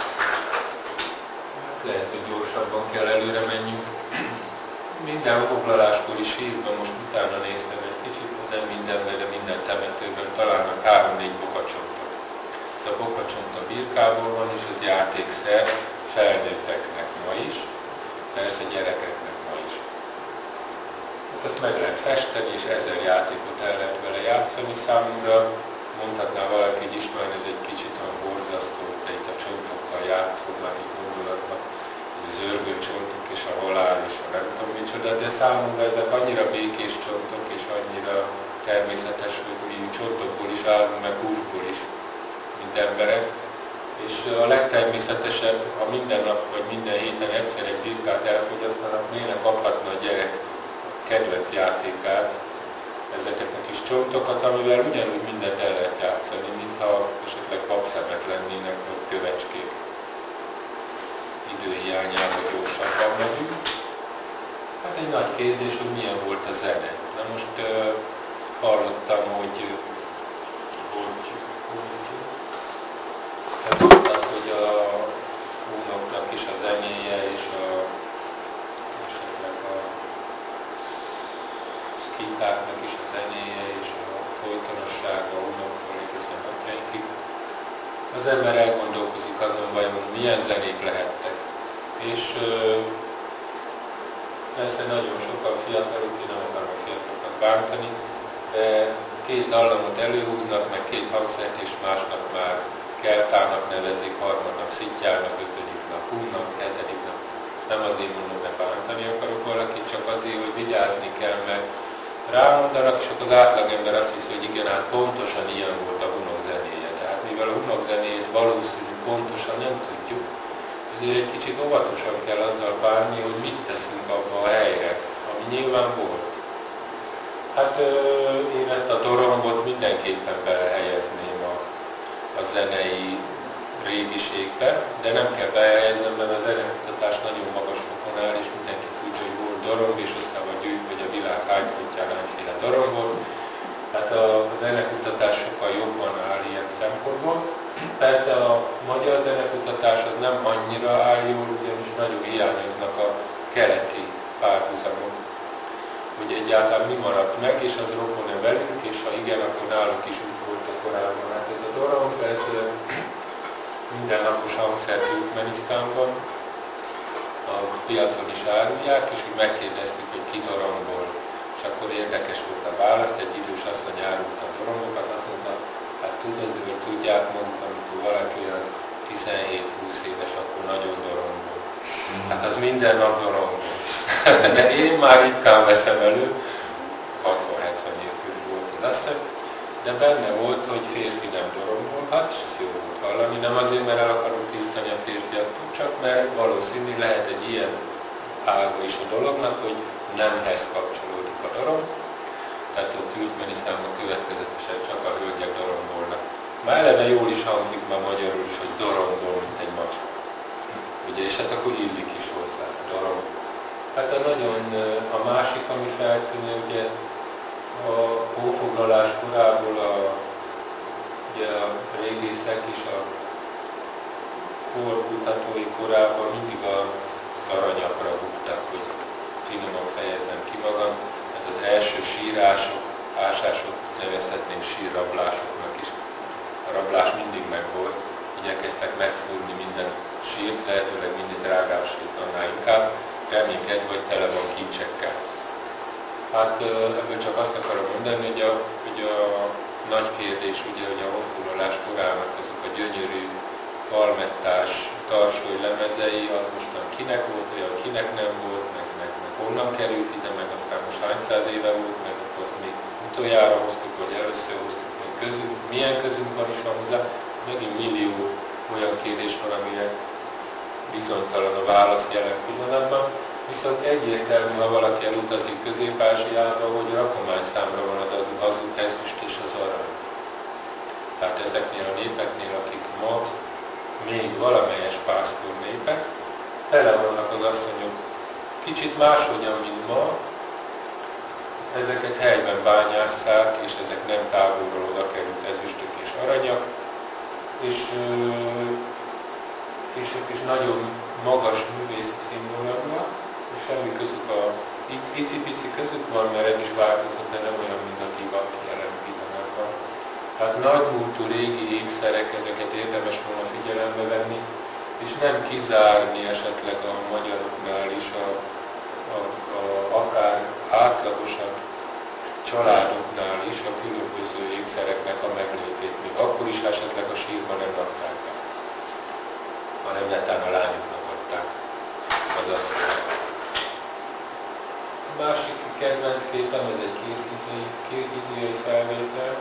Lehet, hogy gyorsabban kell előre menjünk. Minden foglaláskori sírban, most utána néztem egy kicsit, nem mindenben, de minden temetőben találnak 3-4 bokacsontot. Ez a bokacsont a birkából van, és ez játékszer felnőtteknek ma is, persze gyerekeknek ma is. Ezt meg lehet festeni, készíteni, és 1000 játékot el lehet vele játszani. Számomra mondhatná valaki, hogy István, ez egy kicsit a borzasztó, te itt a csontokkal játszol, már egy gondolatban, az örgő csontok és a halál és a nem tudom micsoda, de számomra ezek annyira békés csontok és annyira természetes, hogy mi csontokból is állunk, meg húsból is, mint emberek. És a legtermészetesebb, ha minden nap vagy minden héten egyszer egy birkát elfogyasztanak, miért ne kaphatna a gyerek kedvenc játékát, ezeket a kis csontokat, amivel ugyanúgy mindent el lehet játszani, mintha esetleg babszemek lennének, vagy kövecskék. Időhiányában gyorsabban megyünk. Hát egy nagy kérdés, hogy milyen volt a zene. Na most hallottam, hogy a hónoknak is a zenéje és esetleg a szkitáknak is a zenéje és a folytonossága a hónoktól egészen napjainkig. Az ember elgondolkozik azon, vajon milyen zenék lehettek. És persze nagyon sokan fiatalok, én nem akarom a fiatalokat bántani, de 2 dallamot előhúznak, meg 2 hangszert, és másnap már keltának nevezik, harmadnap szittyának, 5. nap húnnak, 7. nap. Ezt nem azért mondom, mert bántani akarok valakit, csak azért, hogy vigyázni kell, mert rámondanak, és akkor az átlagember azt hiszi, hogy igen, hát pontosan ilyen volt a hunok zenéje. De hát mivel a hunok zenéjét valószínű pontosan nem tudjuk, ezért egy kicsit óvatosan kell azzal bánni, hogy mit teszünk abba a helyre, ami nyilván volt. Hát én ezt a dorongot mindenképpen belehelyezném a zenei régiségbe, de nem kell behelyeznem, mert a zenekutatás nagyon magas fokon áll, és mindenki tudja, hogy volt dorong, és aztán van gyűjtve, hogy a világ hány pontján hányféle dorong volt. Hát a zenekutatás sokkal jobban áll ilyen szempontból. Persze a magyar zenekutatás az nem annyira áll jól, ugyanis nagyon hiányoznak a keleti párhuzamok, hogy egyáltalán mi maradt meg, és az rokon-e velünk, és ha igen, akkor náluk is úgy volt a korábban. Hát ez a dorong, ez mindennapos hangszer Türkmenisztánban, a piacon is árulják, és úgy megkérdeztük, hogy ki dorongból. És akkor érdekes volt a választ, egy idős asszony árulta a dorongokat, azt mondta, hát tudod, hogy tudják maguk, amikor valaki az 17-20 éves, akkor nagyon dorongból. Hát az minden nap dorongból. De én már ritkán veszem elő, 60-70 év körül volt az asszony, de benne volt, hogy férfi nem dorongolhat, és ezt jó volt hallani, nem azért, mert el akarom tiltani a férfiaktól, csak mert valószínű lehet egy ilyen ága is a dolognak, hogy nemhez kapcsolódik a dorong, tehát ott Türkmenisztánban következetesen csak a hölgyek dorongolnak. Már eleve jól is hangzik már magyarul is, hogy dorongol, mint egy macska. Ugye, és hát akkor illik is hozzá, dorong. Hát a másik, ami feltűnő, ugye a hófoglalás korából ugye a régészek is a korkutatói korában mindig az aranyakra buktak, hogy finoman fejezem ki magam. Hát az első sírások, ásások nevezhetném sírrablásoknak is. A rablás mindig megvolt, igyekeztek megfúrni minden sírt, lehetőleg minden drágább sírt annál inkább, reménykedve, hogy tele van kincsekkel. Hát ebből csak azt akarom mondani, hogy a nagy kérdés, ugye, hogy a honfoglalás korának azok a gyönyörű palmettás tarsói lemezei, az most nem kinek volt olyan, kinek nem volt, meg honnan került ide, meg aztán most hány száz éve volt, meg azt még utoljára hoztuk, vagy először hoztuk, vagy milyen közünk van is hozzá, megint millió olyan kérdés van, amire bizonytalan a válasz jelen pillanatban. Viszont egyértelmű, ha valaki elutazik Közép-Ázsiába, hogy rakományszámra van az azok ezüst és az arany. Tehát ezeknél a népeknél, akik ma még valamelyes pásztor népek, tele vannak az asszonyok kicsit máshogyan, mint ma, ezeket helyben bányásszák, és ezek nem távolról oda került ezüstök és aranyak, és nagyon magas művészi színvonalúak, és semmi közük icipici közük van, mert ez is változott, de nem olyan, mint a divat jelen pillanatban. Tehát nagymúltú régi ékszerek, ezeket érdemes volna figyelembe venni, és nem kizárni esetleg a magyaroknál is akár átlagosabb családoknál is a különböző ékszereknek a meglétét, még akkor is esetleg a sírban nem rakták el, hanem netán a lányoknak adták az asszonyt. A másik kedvenc képem, ez egy kirgiziai felvétel,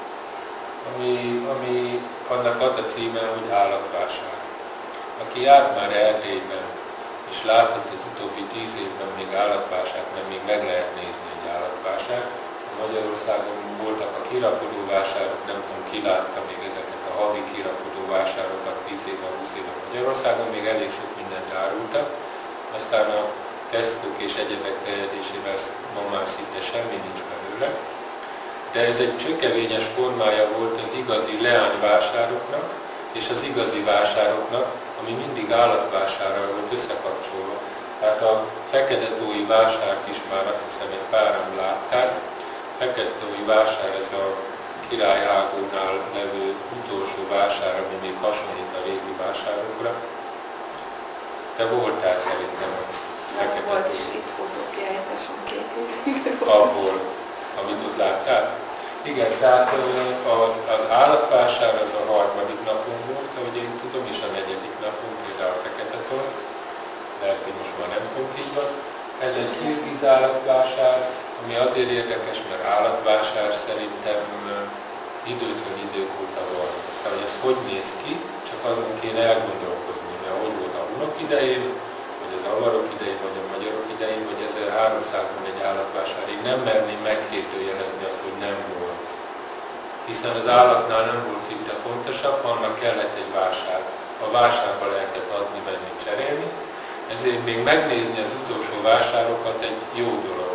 ami annak az a címe, hogy Állatvásár. Aki járt már Erdélyben, és látott az utóbbi 10 évben még állatvásárt, mert még meg lehet nézni egy állatvásárt. Magyarországon voltak a kirakodó vásárok, nem tudom, ki látta még ezeket a havi kirakodó vásárokat 10 éve, 20 éve Magyarországon, még elég sok mindent árultak. Aztán a keszkók és egyebek terjedésével ma már szinte semmi nincs belőle. De ez egy csökevényes formája volt az igazi leányvásároknak és az igazi vásároknak, ami mindig állatvásárral volt összekapcsolva. Tehát a Fekete-tói vásárt is már azt hiszem egy páran látták. Fekete-tói vásár, ez a Királyhágónál levő utolsó vásár, ami még hasonlít a régi vásárokra. Te voltál szerintem a Fekete-tói. Volt is itt fotókiállításon 2 évig. Abból, amit ott láttál? Igen, tehát az állatvásár az a 3. napon volt, ahogy én tudom, és a 4. napon például a Fekete-tó. Lehet, hogy most már nem pont így van. Ez egy kirgiz állatvásár, ami azért érdekes, mert állatvásár szerintem időtől idők óta van. Aztán, hogy ez hogy néz ki, csak azon kéne elgondolkozni, mert hogy volt a hunok idején, vagy az avarok idején, vagy a magyarok idején, vagy 1300-ban egy állatvásár. Én nem merném megkérdőjelezni azt, hogy nem volt. Hiszen az állatnál nem volt szinte fontosabb, annak kellett egy vásár. A vásárba lehetett adni, venni, cserélni. Ezért még megnézni az utolsó vásárokat egy jó dolog.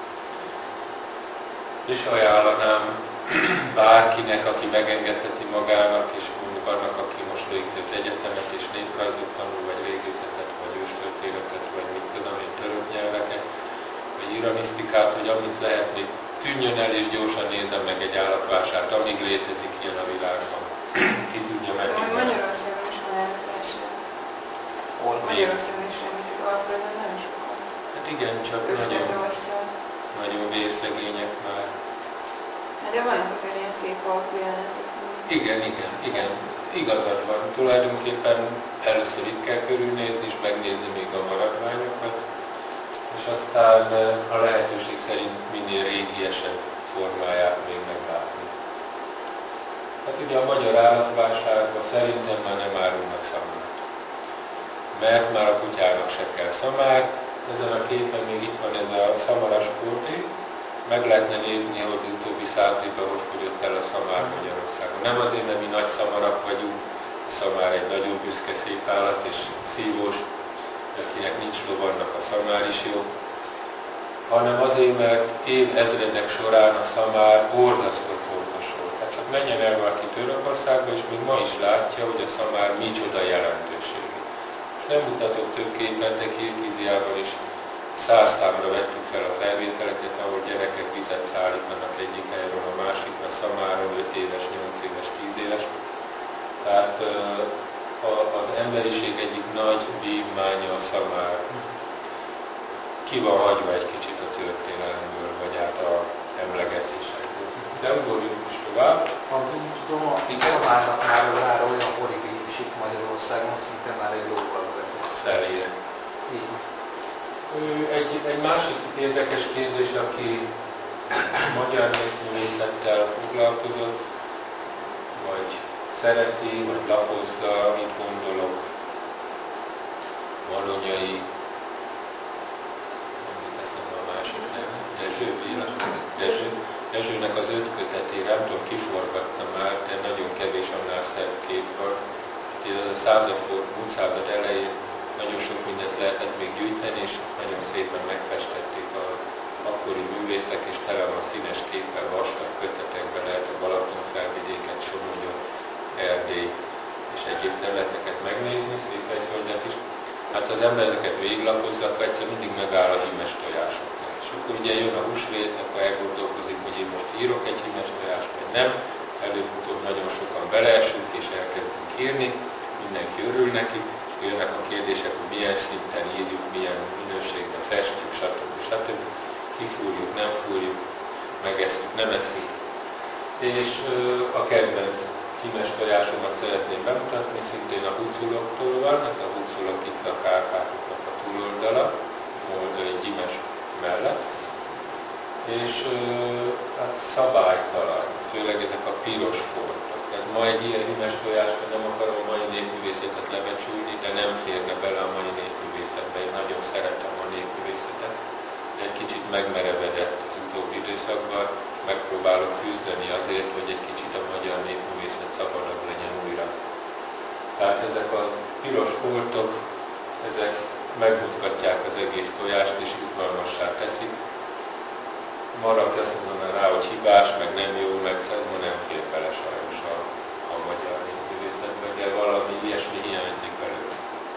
És ajánlanám bárkinek, aki megengedheti magának, és mondjuk annak, aki most végzi az egyetemet, és néprajzot tanul, vagy régészetet, vagy őstörténetet, vagy mit tudom én, török nyelveket, vagy iranisztikát, hogy amit lehet, még tűnjön el, és gyorsan nézem meg egy állatvásárt, amíg létezik ilyen a világban. Ki tudja meg. Magyarországon is van állatvásár. Magyarországon is említjük, Alföldön nem sokan. Hát igen, csak nagyon vérszegények már. Hát de vannak azért ilyen szép alkujelenetek. Igen. Igazad van. Tulajdonképpen először itt kell körülnézni, és megnézni még a maradványokat, és aztán a lehetőség szerint minél régiesebb formáját még meglátni. Hát ugye a magyar állatvásárban szerintem már nem árulnak szamát. Mert már a kutyának se kell szamár. Ezen a képen még itt van ez a szamaras kórté. Meg lehetne nézni, hogy az utóbbi 100 évben hogy fogyott el a szamár Magyarországon. Nem azért, mert mi nagy szamarak vagyunk, a szamár egy nagyon büszke szép állat és szívós, akinek nincs lovarnak a szamár is jó, hanem azért, mert évezredek során a szamár borzasztó fontos volt. Tehát csak menjen el valaki Törökországba, és még ma is látja, hogy a szamár micsoda jelentőségű. És nem mutatok több képet, de Kirgiziában is 100 számra vettük fel a felvételeket, ahol gyerekek vizet szállítanak egyik helyről a másikra, szamáról 5 éves, 8 éves, 10 éves. Tehát az emberiség egyik nagy vívmánya a szamár. Ki van hagyva egy kicsit a történelemből, vagy át a emlegetésekből. De ugorjunk is tovább. Úgy tudom, a szamárnak már olyan origénisik Magyarországon, szinte már egy lóval vezetett. Szelér. Egy másik érdekes kérdés, aki magyar népművészettel foglalkozott, vagy szereti, vagy lapozza, mit gondolok, Malonyai, amit eszembe a másik neve, Dezsőnek az 5 kötetére, nem tudom, kiforgattam már, de nagyon kevés annál szebb kép van. Múlt század elején nagyon sok mindent lehetett még gyűjteni, és nagyon szépen megfestették az akkori művészek, és tele van színes képpel, vastag kötetekben lehet a Balatonfelvidéket, Somogyon, Erdély és egyéb területeket megnézni, Székelyföldet is. Hát az ember ezeket végiglapozza, akkor egyszer mindig megáll a hímes tojásoknál. És akkor ugye jön a húsvét, akkor elgondolkozik, hogy én most írok egy hímes tojást, vagy nem. Előbb-utóbb nagyon sokan beleesünk, és elkezdünk írni, mindenki örül neki. Jönnek a kérdések, hogy milyen szinten írjuk, milyen minőségben festjük, stb. Kifúrjuk, nem fúrjuk. megesszük, nem eszünk. És a kedvenc hímes tojásomat szeretném bemutatni, szintén a huculoktól van, ez a huculok itt a Kárpátoknak a túloldala, Moldai Gyimes mellett. És hát szabálytalan, főleg ezek a piros foltok. Ez ma egy ilyen hímes tojás, hogy nem akarom a mai népművészetet lebecsülni, de nem férne bele a mai népművészetbe. Én nagyon szeretem a népművészetet, de egy kicsit megmerevedett az utóbbi időszakban, megpróbálok küzdeni azért, hogy egy kicsit a magyar népművészet szabadabb legyen újra. Tehát ezek a piros foltok, ezek megmozgatják az egész tojást és izgalmassá teszik. Marad azt mondaná rá, hogy hibás, meg nem jó, meg ez ma nem fér bele sajnos a magyar népművészetbe, de valami ilyesmi hiányzik belőle.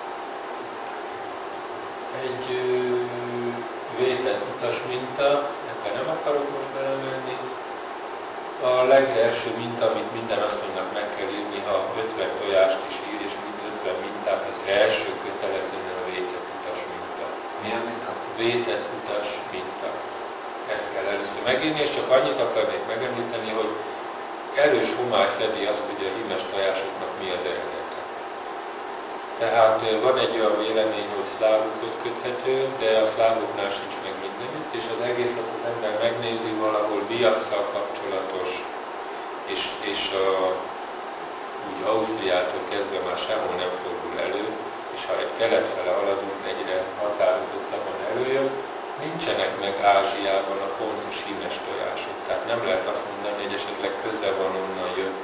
Egy vétett utas minta, ebben nem akarok most belemenni. A legelső minta, amit minden asszonynak meg kell írni, ha 50 tojást is ír, és 50 mintát, az első kötelezően a vétett utas minta. Milyen minta? Vétett utas minta. Ezt kell először megírni, és csak annyit akarnék megemlíteni, hogy erős homály fedi azt, hogy a hímes tojásoknak mi az eredete. Tehát van egy olyan vélemény, hogy szlávokhoz köthető, de a szlávoknál sincs meg mindenütt, és az egészet az ember megnézi, valahol viasszal kapcsolatos, és úgy Ausztriától kezdve már sehol nem fordul elő, és ha egy kelet fele haladunk, egyre határozottabban előjön. Nincsenek meg Ázsiában a pontos hímes tojások, tehát nem lehet azt mondani, hogy esetleg közel van, onnan jött.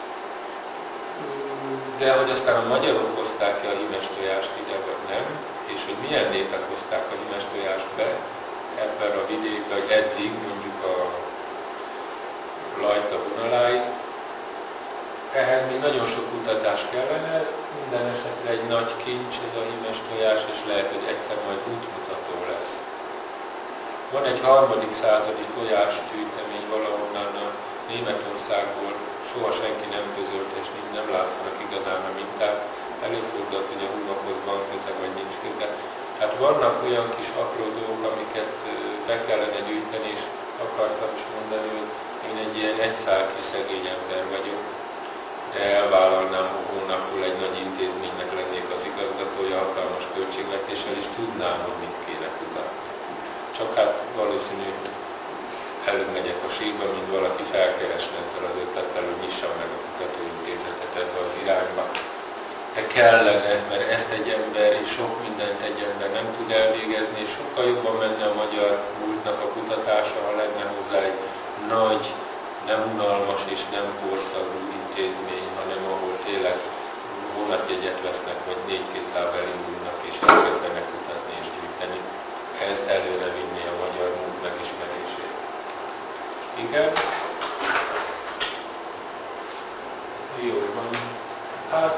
De hogy aztán a magyarok hozták ki a hímes tojást ide, vagy nem, és hogy milyen népek hozták a hímes tojást be ebben a vidékben, hogy eddig mondjuk a Lajta vonaláig, ehhez még nagyon sok kutatás kellene, minden esetre egy nagy kincs ez a hímes tojás, és lehet, hogy egyszer majd útmutató lesz. Van egy 3. századi tojásgyűjtemény valahonnan a Németországból, soha senki nem közölte, és nem látszanak igazán a minták. Előfordult, hogy a húmakhoz van köze, vagy nincs köze. Tehát vannak olyan kis apró dolgok, amiket be kellene gyűjteni, és akartam is mondani, hogy én egy ilyen egyszálki szegény ember vagyok, de elvállalnám, hogy hónapról egy nagy intézménynek lennék az igazgatója, hatalmas költségvetéssel, és tudnám, hogy mit kéne kutatni. Csak hát valószínű előbb megyek a síkba, mint valaki felkeresne ezzel az ötlettel, hogy nyissam meg a kutatóintézetet ebbe az irányba. De kellene, mert ezt egy ember és sok mindent egy ember nem tud elvégezni, és sokkal jobban menne a magyar múltnak a kutatása, ha lenne hozzá egy nagy, nem unalmas és nem korszagú intézmény, hanem ahol tényleg vonatjegyet vesznek, vagy 4 kézláb elindulnak, és elkezdenek kutatni és gyűjteni. Ez előre vinni a magyar múlt megismerését. Igen? Jó van. Hát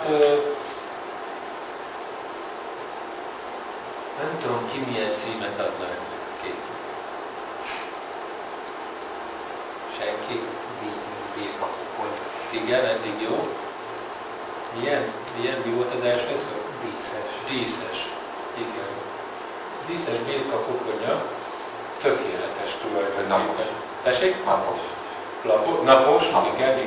nem tudom, ki milyen címet adná ennek a képnek. Senki? Igen, eddig jó. Milyen mi volt az első szó? Díszes. Díszes. Igen. Díszes birka koponya, tökéletes tulajdonképpen. Napos. Tessék? Napos. Napos? Igen.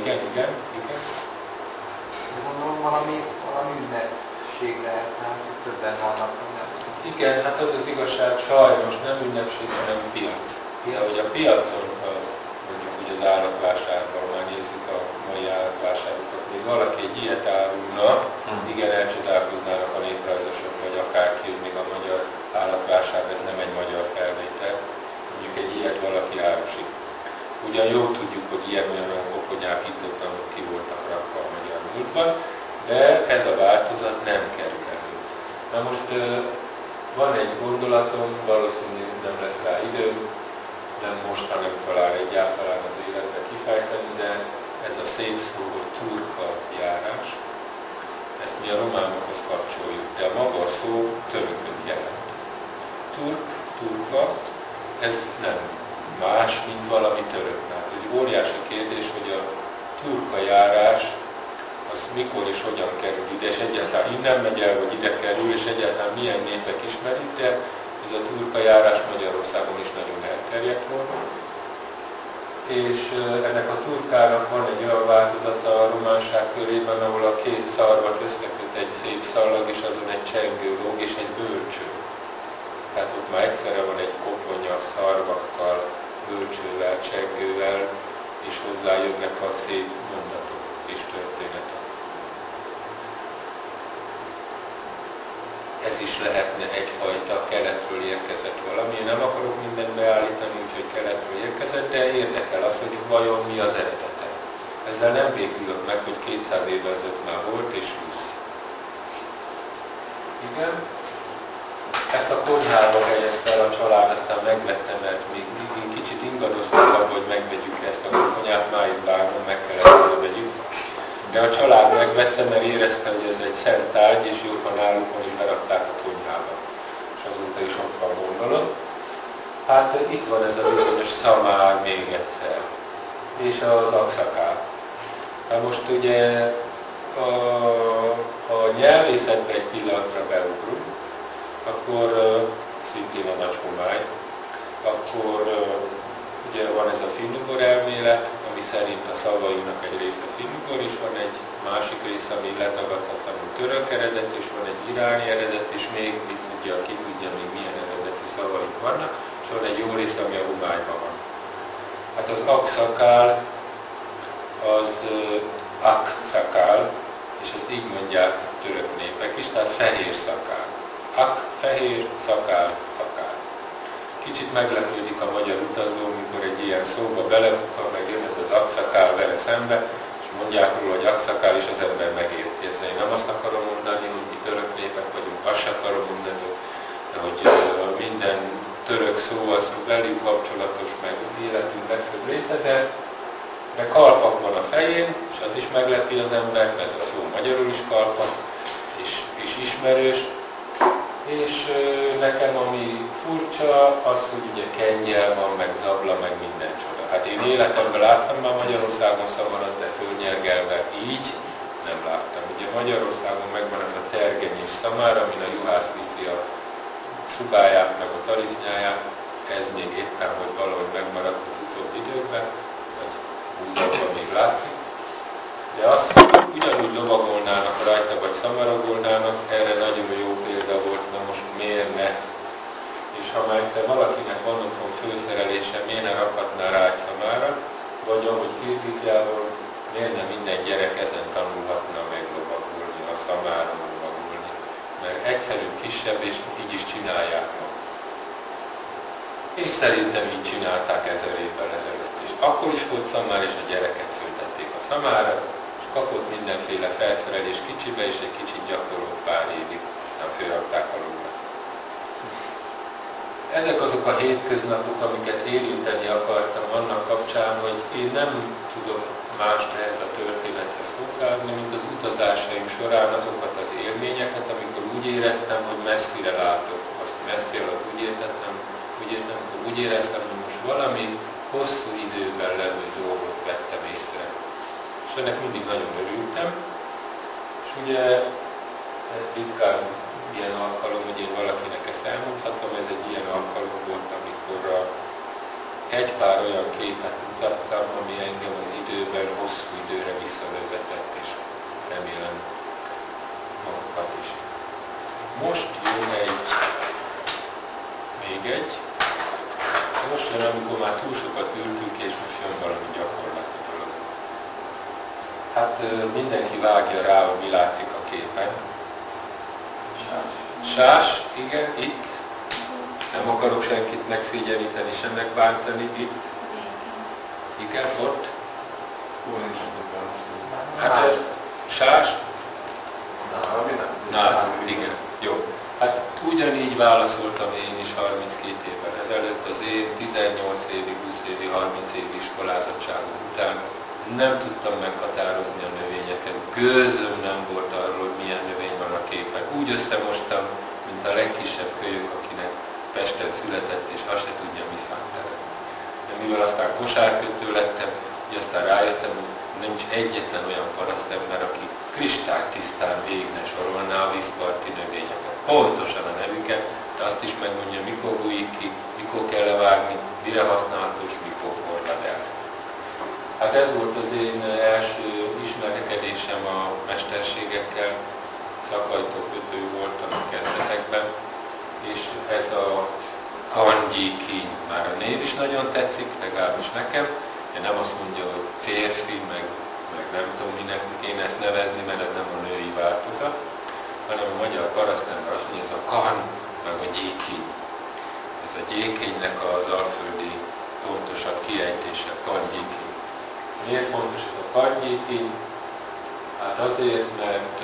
De gondolom valami ünnepség lehet, mert többen vannak. Igen, hát az az igazság, sajnos nem ünnepség, hanem piac. De hogy a piacon, az mondjuk úgy az állatvásárban, már nézzük a mai állatvásárokat, még valaki egy ilyet árulna, igen, elcsodálkoznának a néprajzosok, vagy akárki, hogy még a magyar állatvásár, ez nem egy magyar felvétel. Mondjuk egy ilyet valaki árusít. Ugyan jól tudjuk, hogy ilyen-olyan koponyák itt ki voltak rakva a magyar múltban, de ez a változat nem kerül elő. Na most van egy gondolatom, valószínűleg nem lesz rá időm, nem most, hanem talán egyáltalán az életbe kifejteni, de ez a szép szó, hogy turka járás, ezt mi a románokhoz kapcsoljuk, de a maga a szó törököt jelent. Turka, ez nem más, mint valami török. Ez egy óriási kérdés, hogy a turka járás az mikor és hogyan kerül ide, és egyáltalán innen megy el, vagy ide kerül, és egyáltalán milyen népek ismerik, de ez a turka járás Magyarországon is nagyon elterjedt volt. és ennek a turkának van egy olyan változata a románság körében, ahol a két szarvat összeköt egy szép szallag, és azon egy csengő lóg és egy bölcső. Tehát ott már egyszerre van egy koponya szarvakkal, bölcsővel, csengővel, és hozzájönnek a szép mondatok és történetek. Ez is lehetne egyfajta keletről érkezett valami. Én nem akarok mindent beállítani, úgyhogy keletről érkezett, de érdekel az, hogy vajon mi az eredete. Ezzel nem végülök meg, hogy 200 évvel ezelőtt már volt és 20. Igen? Ezt a konyhába helyezte el a család, aztán megvettem, mert még kicsit ingadoztak abban, hogy megvegyük ezt a konyhát, máig bánom, meg kellett, hogy vegyük. De a család megvette, mert érezte, hogy ez egy szent tárgy, és jobban nálukon is berakták a konyhába. És azóta is ott van, gondolod. Hát itt van ez a bizonyos szamár még egyszer. És az akszakál. Hát most ugye a nyelvészetbe egy pillanatra beugrunk, akkor szintén a nagy homály, akkor ugye van ez a finnugor elmélet, ami szerint a szavainak egy része finnugor, és van egy másik része, ami letagadhatatlanul török eredet, és van egy iráni eredet, és még ki tudja még milyen eredeti szavaik vannak, és van egy jó része, ami a homályban van. Hát az akszakál, az ak-szakál, és ezt így mondják török népek is, tehát fehér szakál. Ak, fehér, szakál, szakál. Kicsit meglepődik a magyar utazó, mikor egy ilyen szóba belebukkan, meg jön ez az akszakál vele szembe, és mondják róla, hogy akszakál, és az ember megérti. Én nem azt akarom mondani, hogy mi török népek vagyunk, azt sem akarom mondani, hogy minden török szó az velünk kapcsolatos, meg életünk legfőbb része, de kalpak van a fején, és az is meglepi az embert, mert ez a szó magyarul is kalpak, és ismerős. És nekem ami furcsa, az, hogy ugye kengyel van, meg zabla, meg minden csoda. Hát én életemben láttam már Magyarországon szavarat, de fölnyergelve így nem láttam. Ugye Magyarországon megvan ez a tergenyés szamár, amin a juhász viszi a subáját, meg a tarisznyáját. Ez még éppen, hogy valahogy megmaradt az utóbbi időkben, vagy húzatban még látszik. De azt, ugyanúgy lovagolnának rajta, vagy szamaragolnának, erre nagyon jó példa volt, na most miért ne? És ha már egyszer valakinek van otthon főszerelése, miért ne rakhatná rá egy szamára, vagy ahogy Kirgiziában, miért nem minden gyerek ezen tanulhatna meg lovagolni, a szamáron lovagolni? Mert egyszerűbb, kisebb, és így is csinálják ma. És szerintem így csinálták 1000 évvel ezelőtt is. Akkor is volt szamár, és a gyereket föltették a szamára, kapott mindenféle felszerelés kicsibe, és egy kicsit gyakorolt pár évig, aztán fölrakták alulra. Ezek azok a hétköznapok, amiket érinteni akartam annak kapcsán, hogy én nem tudok mást ehhez a történethez hozzáadni, mint az utazásaim során azokat az élményeket, amikor úgy éreztem, hogy messzire látok. Azt messzi alatt úgy éreztem, hogy most valami hosszú időben levő dolgot vettem észre. És ennek mindig nagyon örültem, és ugye ritkán ilyen alkalom, hogy én valakinek ezt elmondhatom, ez egy ilyen alkalom volt, amikor egy pár olyan képet mutattam, ami engem az időben hosszú időre visszavezetett, és remélem magukat is. Most jön még egy, most jön, amikor már túl sokat ültünk, és most jön valami gyakorlati dolog. Hát mindenki vágja rá, hogy mi látszik a képen. Sás, igen, itt. Nem akarok senkit megszégyeníteni, sem megbántani, itt. Igen, ott. Hát sás. Na, igen, jó. Hát ugyanígy válaszoltam én is 32 évvel ezelőtt, az én 18 évi, 20 évi, 30 évi iskolázottságom után nem tudtam meghatározni a növényeket. Gőzöm nem volt arról, hogy milyen növény van a képen. Úgy összemostam, mint a legkisebb kölyök, akinek Pesten született, és azt se tudja, mi fát terem. De mivel aztán kosárkötő lettem, így aztán rájöttem, hogy nincs egyetlen olyan parasztember, aki kristálytisztán végig ne sorolná a vízparti növényeket. Pontosan a nevüket, de azt is megmondja, mikor bújik ki, mikor kell levágni, mire használható, és mikor korlad el. Hát ez volt az én első ismerkedésem a mesterségekkel, szakajtókötő voltam a kezdetekben, és ez a kangyiki, már a név is nagyon tetszik, legalábbis nekem, de nem azt mondja, hogy férfi, meg nem tudom minek kéne ezt nevezni, mert ez nem a női változat, hanem a magyar parasztember azt mondja, ez a kan, meg a gyéki. Ez a gyékénynek az alföldi pontosabb kiejtése, kangyiki. Miért fontos ez a kangyiki? Hát azért, mert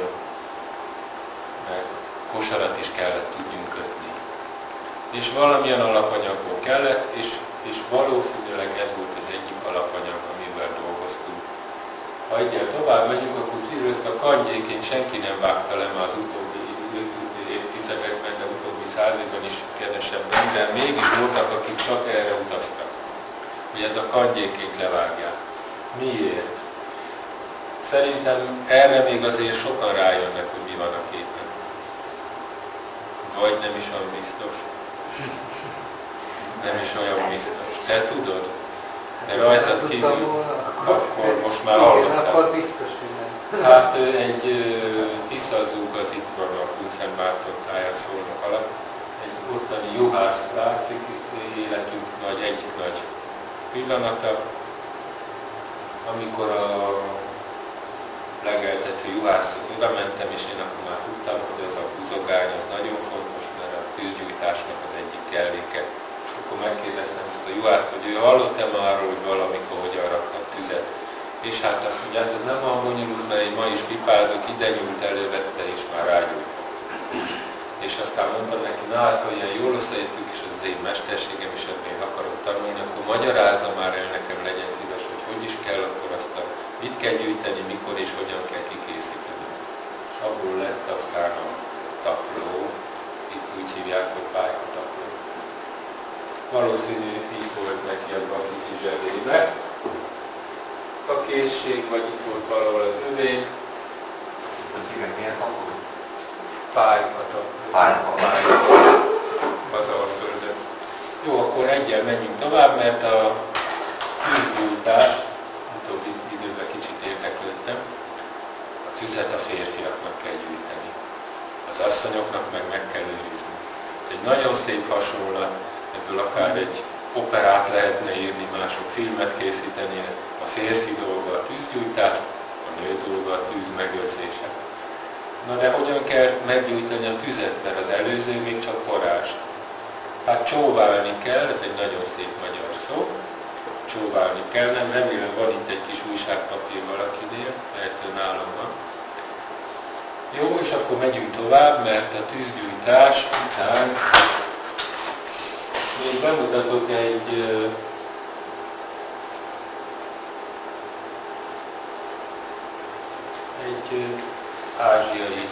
kosarat is kellett tudjunk kötni. És valamilyen alapanyagból kellett, és valószínűleg ez volt az egyik alapanyag, amivel dolgoztunk. Ha egyel tovább megyünk, akkor kiderül, ezt a kangyéként senki nem vágta le már az utóbbi évtizedekben, de utóbbi 100 évben is kevesebben, de mégis voltak, akik csak erre utaztak, hogy ez a kangyéként levágják. Miért? Szerintem erre még azért sokan rájönnek, hogy mi van a képen. Vagy nem is olyan biztos. Nem is olyan biztos. Te tudod? De rajtad kívül, akkor most már hallottál. Akkor biztos, hogy nem. Hát egy Tiszazúg, az itt van a Kunszentmárton táján Szolnok alatt. Egy ottani juhász látszik, életünk egyik nagy pillanata, amikor a legeltető juhászhoz oda mentem, és én akkor már tudtam, hogy ez a buzogány az nagyon fontos, mert a tűzgyújtásnak az egyik kelléke. Akkor megkérdeztem ezt a juhászt, hogy ő hallott-e már arról, hogy valamikor hogyan raktak tüzet. És hát azt mondja, hát ez nem olyan bonyolult, mert én ma is pipázok, ide nyúlt, elővette, és már rágyújtott. És aztán mondtam neki, na hát, ha ilyen jól összeértünk, és az én mesterségem is, hogy még akarok tanulni, akkor magyarázza már el nekem, legyen szíves, hogy is kell akkor azt mit kell gyűjteni, mikor és hogyan kell kikészíteni. És abból lett aztán a tapló, itt úgy hívják, hogy pályatapló. Valószínű így volt neki abban a kicsi zsebébe. A készség, vagy itt volt valahol az övény. Hogy hívják, milyen tapló? Pályatapló. Az Alföldön. Jó, akkor egyel menjünk tovább, mert a tűzgyújtás, utóbbi időben kicsit érdeklődtem, a tüzet a férfiaknak kell gyűjteni. Az asszonyoknak meg kell őrizni. Ez egy nagyon szép hasonlat, ebből akár egy operát lehetne írni, mások filmet készíteni, a férfi dolga a tűzgyújtás, a nő dolga a tűz megőrzése. Na de hogyan kell meggyújtani a tüzet, mert az előző még csak forrás. Hát csóválni kell, ez egy nagyon szép magyar szó, csóválni kell, nem remélem van itt egy kis újságpapír valakinél, lehet nálam van. Jó, és akkor megyünk tovább, mert a tűzgyújtás után még bemutatok egy ázsiai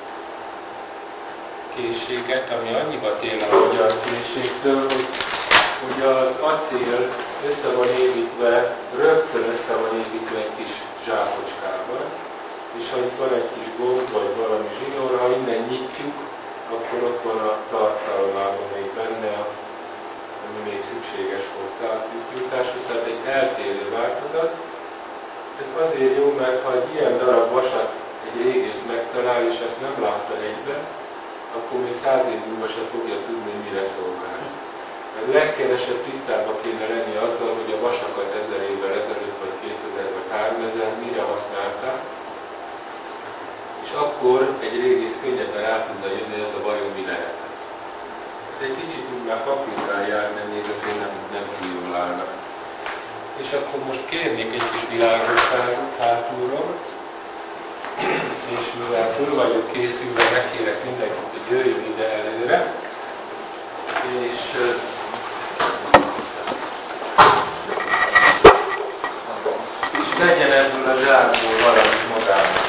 készséget, ami annyiba tér a magyar készségtől, hogy az acél össze van építve, rögtön össze van építve egy kis zsákocskában, és ha itt van egy kis gomb, vagy valami zsinór, ha innen nyitjuk, akkor ott van a tartalmában még benne, ami még szükséges hozzá a tűzgyújtáshoz, tehát egy eltérő változat. Ez azért jó, mert ha egy ilyen darab vasat egy régész megtalál, és ezt nem látta egyben, akkor még 100 év múlva se fogja tudni, mire szolgál. Mert legkevesebb tisztában kéne lenni azzal, hogy a vasakat 1000 évvel ezelőtt, vagy 2000 vagy 3000 mire használták, és akkor egy régész könnyebben rá tudna jönni, ez a vajon mi lehet. Egy kicsit úgy már paprikán jár, de még azért nem túl jól állnak. És akkor most kérnék egy kis világosságot hátulról, és mivel túl vagyok készülve, megkérek mindenkit, hogy jöjjön ide előre, és legyen ebből a zsákból valami magának.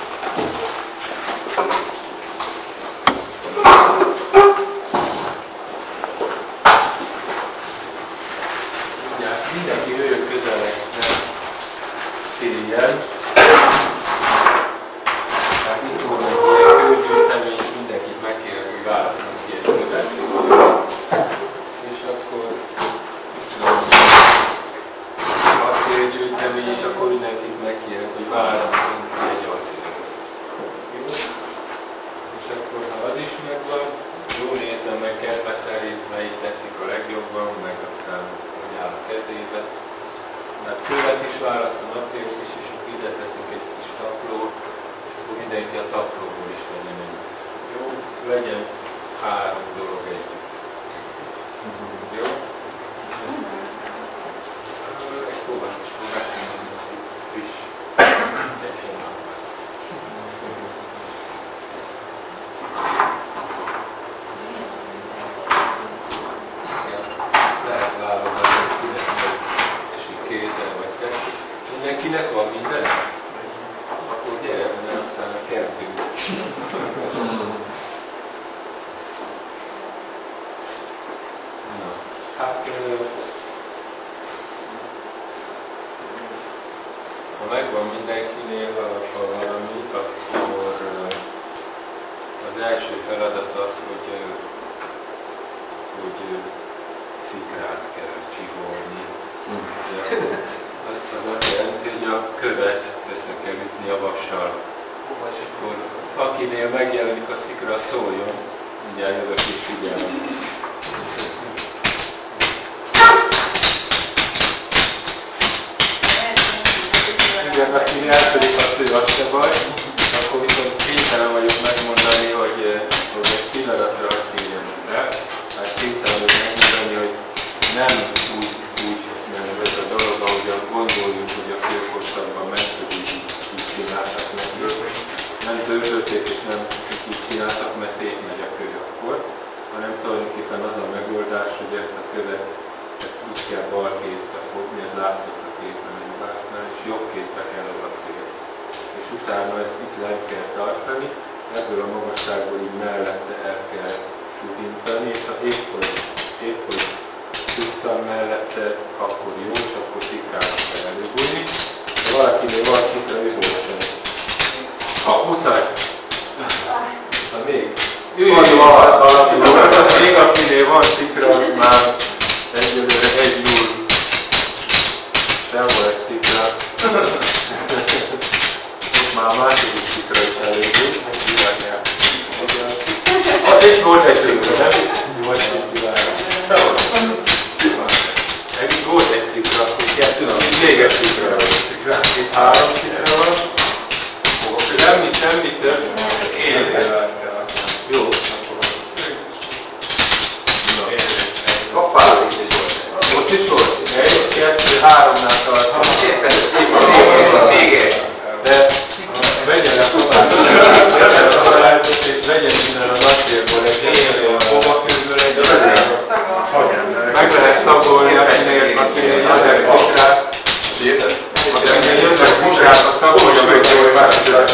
Mindenki jöjjön közelek, nem féljen. Tehát itt van egy ilyen kőgyűjtemény, mindenkit megkérek, hogy vállaljanak ki egy követ. És akkor azt gyűjtemény, és akkor mindenkit megkérek, hogy választunk egy acélt. És akkor ha az is megvan, jó nézem meg kedve szerint, melyik tetszik a legjobban, meg aztán hogy áll a kezébe. Mert követ is választom, acélt is, és akkor ide teszik egy kis taplót, akkor mindenki a taplóból is legyen egy. Jó? Legyen 3 dolog együtt. Jó? Egy kovács megmondani friss. Lehet válogatni, hogy kinek esik kézzel vagy kettő. Mindenkinek van minden? Akkor gyere, mert aztán kezdünk. Na, hát ha megvan mindenkinél ha valami, akkor az első feladat az, hogy szikrát kell csiholni. Az azt jelenti, hogy a követ össze kell ütni a vassal. És akkor akinél megjelenik a szikra, szóljon. Mindjárt jövök is figyelni. Igen, aki eltörik azt, hogy az se baj, akkor viszont kénytelen vagyok megmondani, hogy egy pillanatra kérjenek rá. Hát kénytelen vagyok megmondani, hogy nem úgy mert ez a dolog, ahogyan gondoljuk, hogy a főkorszakban mentődik így csináltak neki. Nem töltötték és nem így csináltak, mert szétmegy a kő akkor, hanem tulajdonképpen az a megoldás, hogy ezt a követ úgy kell bal kézbe fogni, ez látszott a képen egy vásznál, és jobb kézbe kell az acél. És utána ezt itt le kell tartani, ebből a magasságból így mellette el kell suhintani, és ha épp hogy tudtam mellette, akkor jó, és akkor szikrára kell előbújni. Ha valakinél van szikra, üvölcsön. Mutatj! Na még. Még akinél van szikra, már egyelőre 1-0. Sehol egy szikra. Most már a második szikra is elég. És volt egy szikra, nem? Volt egy szikra. Volt egy szikra, akkor 2, még egy szikra van. Itt 3 szikra van. Semmi több. Jó. Hoppá, itt is volt. Ott is volt? 1, 2, 3-nál tartom. Még egy. De vegyen el tovább, és vegyen innen az acélból egy ilyen kovakőből egy meg lehet tagolni, akinél jönnek szikrát. Akinél jönnek szikrát, azt tagolja meg, hogy várhatják.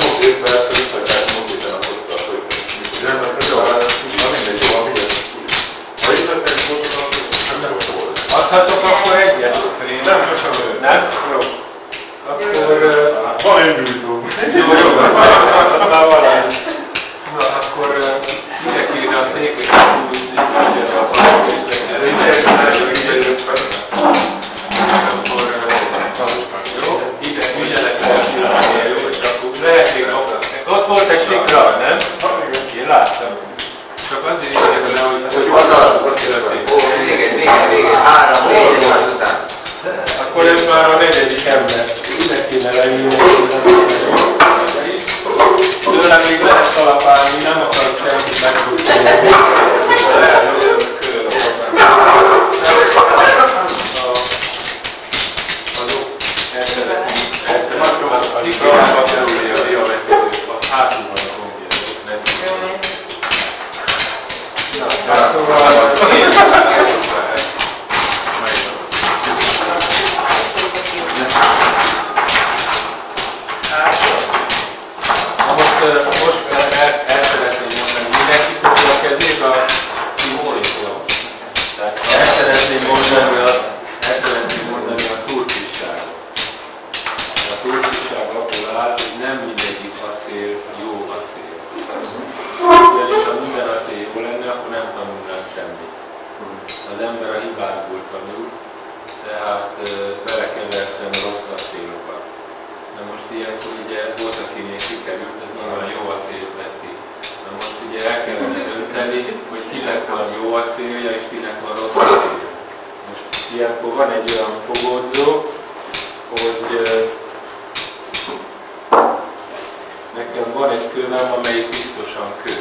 Adhatok akkor egyet? Nem? Jó. Akkor... Van egy gyújtó. Jó, már valány. Na, akkor mindenkire a székét húzni, hogy ez a jó, ide ügyenek el, jó, és akkor lehet még ott volt egy szikra, nem? Én láttam. Csak azért érdekel, hogy Még egy 3, 4 után. akkor ez már a 4. ember. Ide kéne leülni. Tőlem még lehet kalapálni, nem akarok semmit megtudni. Lehet, hogy a a hikrába kerülni a diametrikus, a hátul van a gombja. Most el szeretném mondani, mindenki fogja a kezét a kimóritól. Tehát el szeretném mondani a turpisságot. A turpisság abból áll, hogy nem mindegyik acél jó acél. Ugyanis ha minden acél jó lenne, akkor nem tanulnánk semmit. Az ember a hibákból tanul, tehát belekevertem rossz jó acélja, és kinek van rossz acélja. Most ilyenkor van egy olyan fogódzó, hogy nekem van egy kövem, amelyik biztosan kő.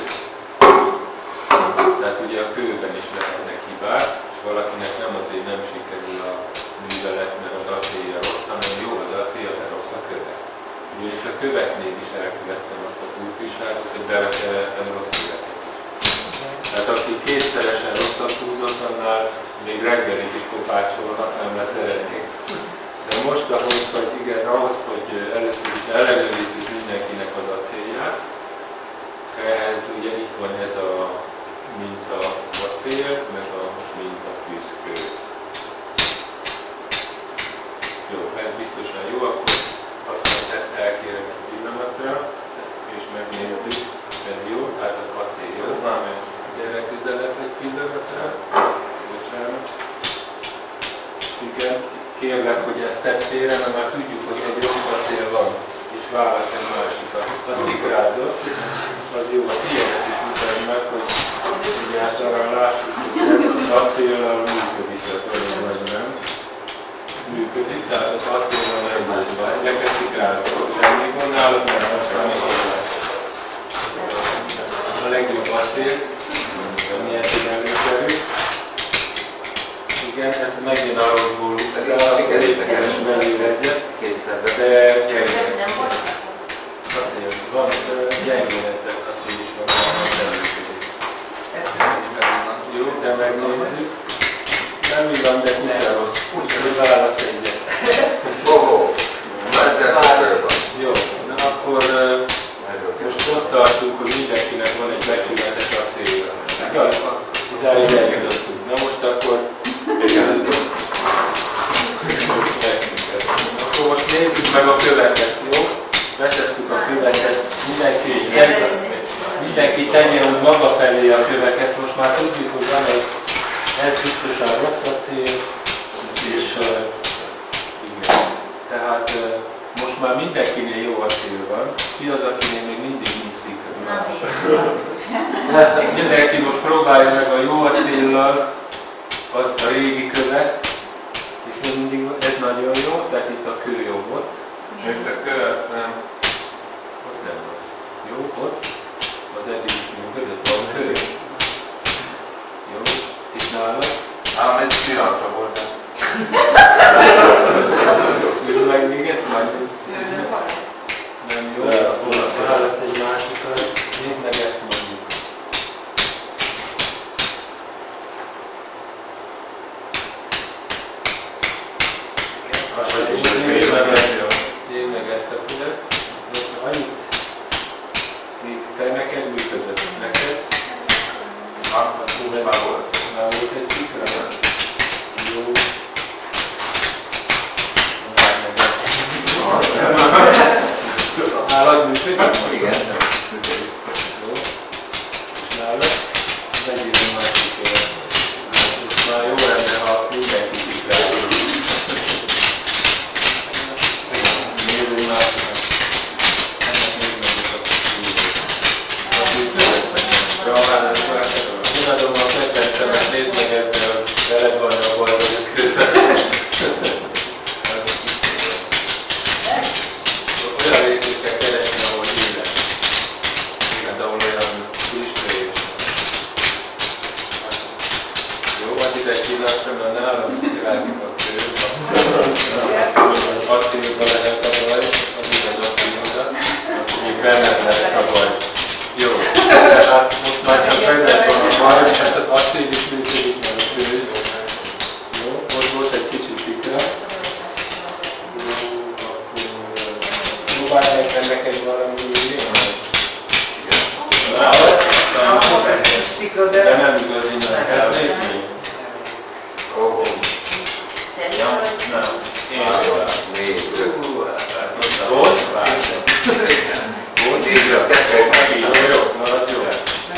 Tehát ugye a kőben is lehetnek hibák, és valakinek nem azért nem sikerül a művelet, mert az acélja rossz, hanem jó az acélja, mert rossz a köve. Ugyanis a köveknél is elkövettem azt a túlpiságot, hogy belekevertem rossz köveket. Tehát aki kétszeresen rosszat húzott, annál még reggelig is kopácsolhat, nem lesz eredmény. De most ahhoz, hogy igen, ahhoz, hogy először is ellenőrizzük mindenkinek az acélját, ehhez ugye itt van ez a minta acél, meg a minta tűzkő. Jó, ez biztosan jó, akkor azt mondja, ezt elkérem egy pillanatra, és megnézzük, ez jó, tehát az acél jó, mert gyere közelebb egy pillanatra. Bocsánat. Igen, kérlek, hogy ezt tetszére, mert már tudjuk, hogy egy rossz acél van, és válasz egy másikat. A szikrázott, az jó, a tiédet is mutatni meg, hogy egyáltalán lássuk, hogy az acéllal működik, vagy nem. Működik, tehát az acéllal nem van. Ezeket szikrázott, semmi gond nálad, mert aztán még hozzá. A legjobb acél, milyen színelőszerű. Igen, ez megint arról szólunk, de a léptekeres belül egyet, de gyenge. Azért van, gyenge ezek a is van, nem működik. Jó, de megnézzük. Nem igaz, de nem rossz. Úgy válasz egyet. Jó, na akkor most ott tartunk, hogy mindenkinek van egy becsületes acélja. Idáig eljutottunk. Na most akkor akkor most nézzük meg a köveket, jó? Betesszük a köveket, mindenki tegye maga felé a köveket. Most már tudjuk, hogy van egy, ez biztosan rossz acél, és igen. Tehát most már mindenkinél jó acél van. Ki az, akinél még mindig nincs szikra? Mindenki most próbálja meg a jó acéllal az a régi követ, és még mindig ez nagyon jó, tehát itt a kő jó volt. Most a követ nem, az nem rossz. Jó, ott az eddig is működött, van kő. Jó, itt nálad. Ám egy pillanatra volt. Meg még egy majd. Nem jó, nálad egy másikat. Nézd meg ezt mondjuk. Nézd meg ezt a fület. Most annyit, még te neked működött neked. Már volt. Már volt egy szikra. Jó. Nálad működik? Igen. Jó. És nálad? Megint másik éve. Most már jó lenne, ha mindenki szikrálja. Nézzük másikat. Ennek nézd meg a én adom a kedvencemet, nézd meg ezzel, veled van a boldog közben. Olyan részét kell keresni, ahol élet. Igen, ahol olyan frissre. Jó, van itt egy pillanatra, mert nálam szikrázik a kő. Acélba lehet a baj, az igaz acélba, akkor még benned lesz a baj. Jó, hát most már csak benned van a baj, hát az acél is működik, mert a kő. Jó, most volt egy kicsit szikra. Próbálj meg neked valami írni? Igen. De nem igaz innen kell lépni. Nem. Én jól. 4, 5. Volt? Volt? Jó, marad jó.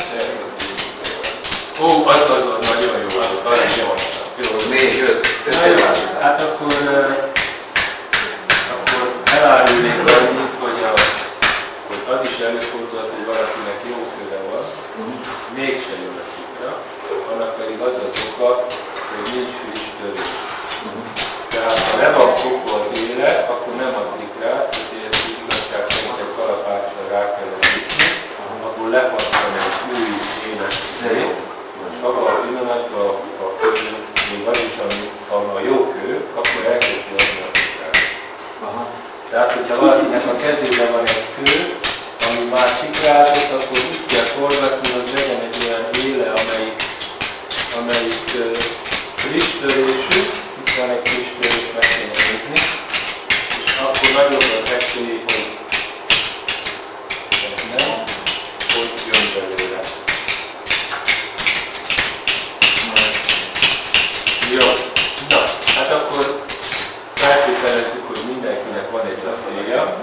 Ó, az nagyon jó. Az jó. 4, 5. Hát akkor elárulnék annyit, hogy az is előfordul, hogy valakinek jó köve van, mégse jön a szikra, annak pedig Tehát, hogyha valakinek a kezében van egy kő, ami már szikrázott, akkor úgy kell forgatni, hogy legyen egy olyan éle, amelyik friss törésű, itt van egy friss törés, meg kéne nézni, és akkor nagyobb az esély, hogy ez nem, hogy jön belőle. Jó, na, hát akkor feltételezzük, hogy mindenkinek van egy acélja.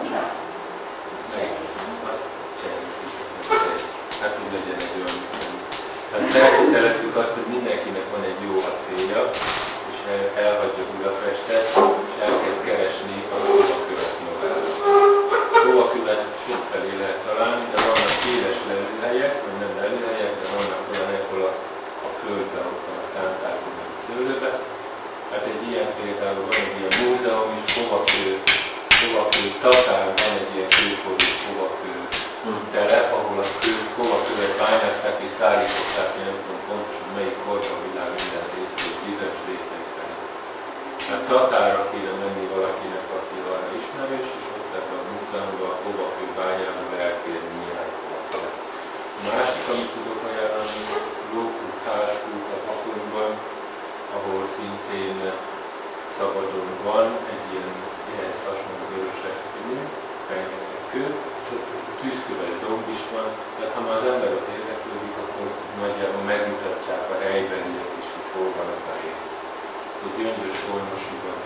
Hát úgy legyen egy olyan. Hát feltételezzük azt, hogy mindenkinek van egy jó acélja, és elhagyja Budapestet, és elkezd keresni a hóvakövet magára. Hóvakövet sokfelé lehet találni, de vannak széles lelőhelyek, vagy nem lelőhelyek, de vannak olyanok, ahol a földben ott van a szántákon, vagy a szőlőben. Hát egy ilyen például van egy ilyen múzeum is, hovakő Tatán van egy ilyen kőkorú hovakő telep, ahol a hovakövet bányázták és szállították, én nem tudom pontosan melyik korban a világ minden részét, bizonyos részekben. Hát Tatára kéne menni valakinek, aki arra ismerős, és ott ebben a múzeumban a hovakő bányában elkérni néhány hovakövet. A másik, amit tudok ajánlani, Lókút Háskút a Pakorban, ahol szintén szabadon van egy ilyen ehhez hasonló vöröses színű, rengeteg kő, és ott tűzköves domb is van, tehát ha már az ember ott érdeklődik, akkor nagyjából megmutatják a helybeliek is, hogy hol van az a rész. Egy Gyöngyös Ormosiban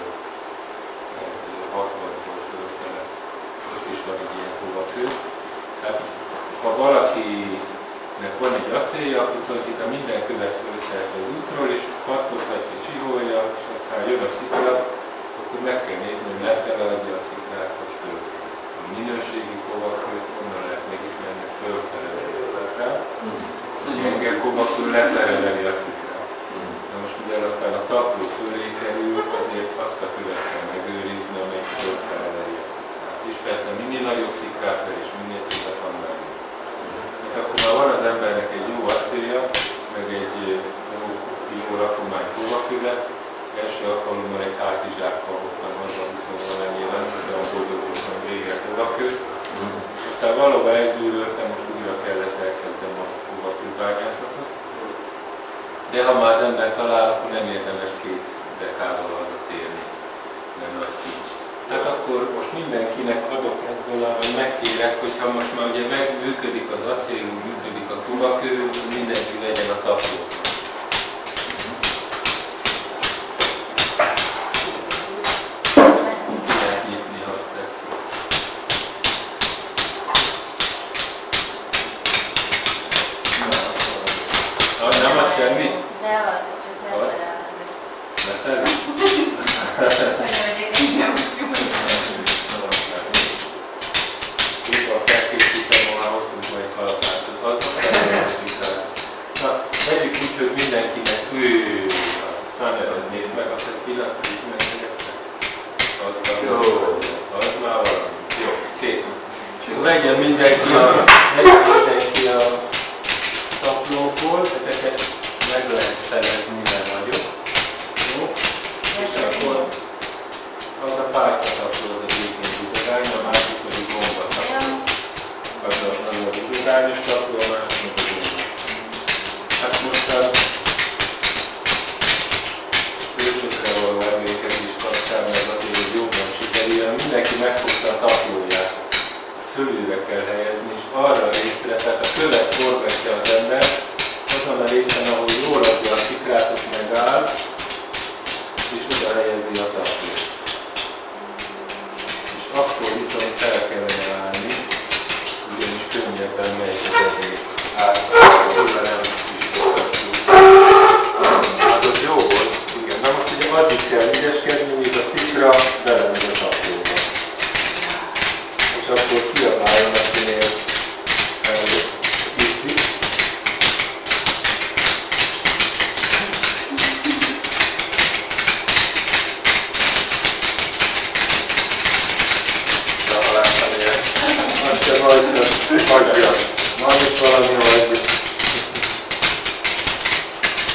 ez 60-tól fölfele, ott is van egy ilyen hovakő. Tehát ha valakinek van egy acélja, akkor tulajdonképpen minden követ felszert az útról, és pattoghatja, csiholja, és aztán jön a szikra, akkor meg kell nézni, hogy lefele adja a szikrát, vagy föl. A minőségi kovakőt onnan lehet megismerni, hogy fölfele veri a szikrát. A gyenge kovakő lefele veri a szikrát. Na most ugye aztán a tapló fölé kerül, azért azt a követ kell megőrizni, amelyik fölfele veri a szikrát. És persze minél nagyobb szikrát ver, és minél többet, annál jobb. Hát akkor már van az embernek egy jó acélja, meg egy jó rakomány kovakövet, első alkalommal egy hátizsákkal hoztam haza 20-valány éven, de a boldogultam végre kovakőt. Aztán valóban elzűröltem, most újra kellett elkezdem a kovakőbányászatot. De ha már az ember talál, akkor nem érdemes 2 dekával hazatérni, nem nagy kincs. Hát akkor most mindenkinek adok ebből, hogy megkérek, hogyha most már ugye működik az acél, működik a kovakő, mindenki legyen a taplót. Nem ad semmit? De az, csak Ad? lefelelni. Itt felkészítem volna, hoztunk majd kalapátot. Na, vegyük úgy, hogy mindenkinek aztán nézd meg, azt egy pillanat, hogy megtegette. Az már valami. Jó, kész. Vegyen mindenki a taplóból, ezeket meg lehet szerezni, mivel nagyobb. Jó? És akkor az a pálykatapló, az egyébként buzogány, a másik pedig gombatapló. Az a buzogányos tapló, a másik a gomba. Hát most a ősökre való emlékezés kapcsán, meg azért, hogy jobban sikerül, mindenki megfogta a taplóját. Ezt fölülre kell helyezni, és arra a részre, tehát a követ forgatja az ember, azon a részen, ahol jól adja a szikrát, ott megáll, és oda helyezi a taplót. És akkor viszont fel kellene állni, ugyanis könnyebben megy az egész átfogva, nem is foghatjuk. Hát az jó volt, igen. Na most ugye addig kell ügyeskedni, míg a szikra belemegy a taplóba. És akkor kiabáljon, akinél hiszik. Azt sem hagyja. Majd is valami hagyja.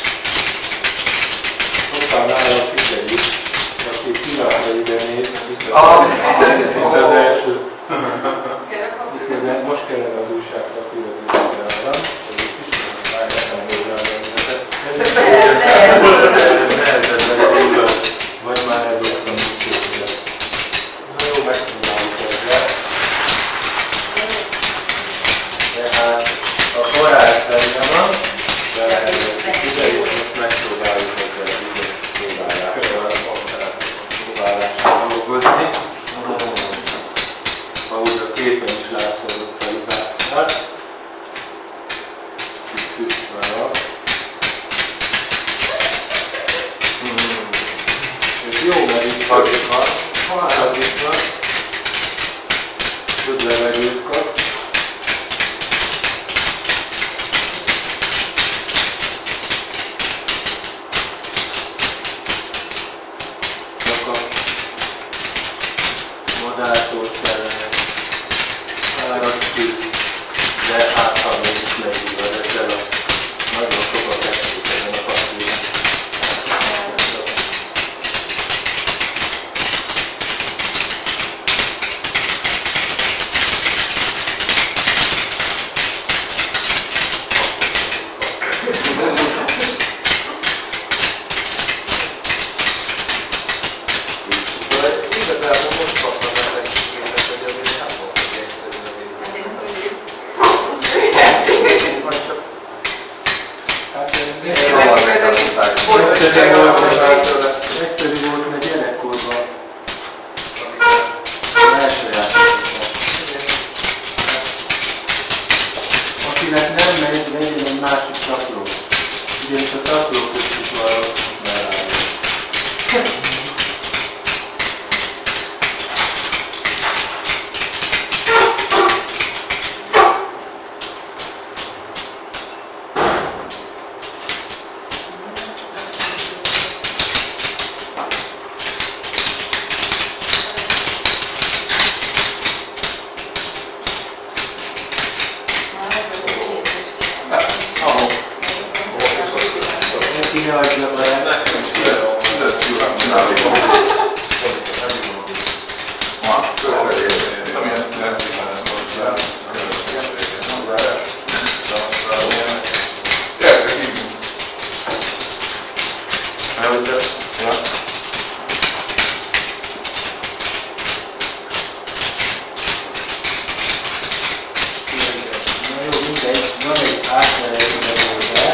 Hoppá, nálam figyeljük, aki pillanatra ide néz, Az első. Most kellene az újságpapírozni arra, hogy itt is vágjátok hozzá a rendeletet. Vagy már eldobtam úgy. Na jó, megpróbáljuk ezzel. Tehát a forrás benne van, de idejét most megpróbáljuk ezzel próbálással dolgozni. Ahogy a képen is látszódott a libászát. Itt füst van. És jó meríthatik van, halladik van, több levegőt kap. Csak a modától kellene áradni, de hát ha mégis megívod ezzel a nagyon sokat esik ezen a papíron. Igazából most kaptam el egy képet, hogy azért nem volt egy egyszerű az csak... Hát egyszerű volt, mert gyerekkorban elsajátítottam. Akinek nem megy, legyen egy másik takló. Ugyanis a takló közt is valahogy megállni. Ne adja be, jó, mindegy, van egy átmeneti megoldás.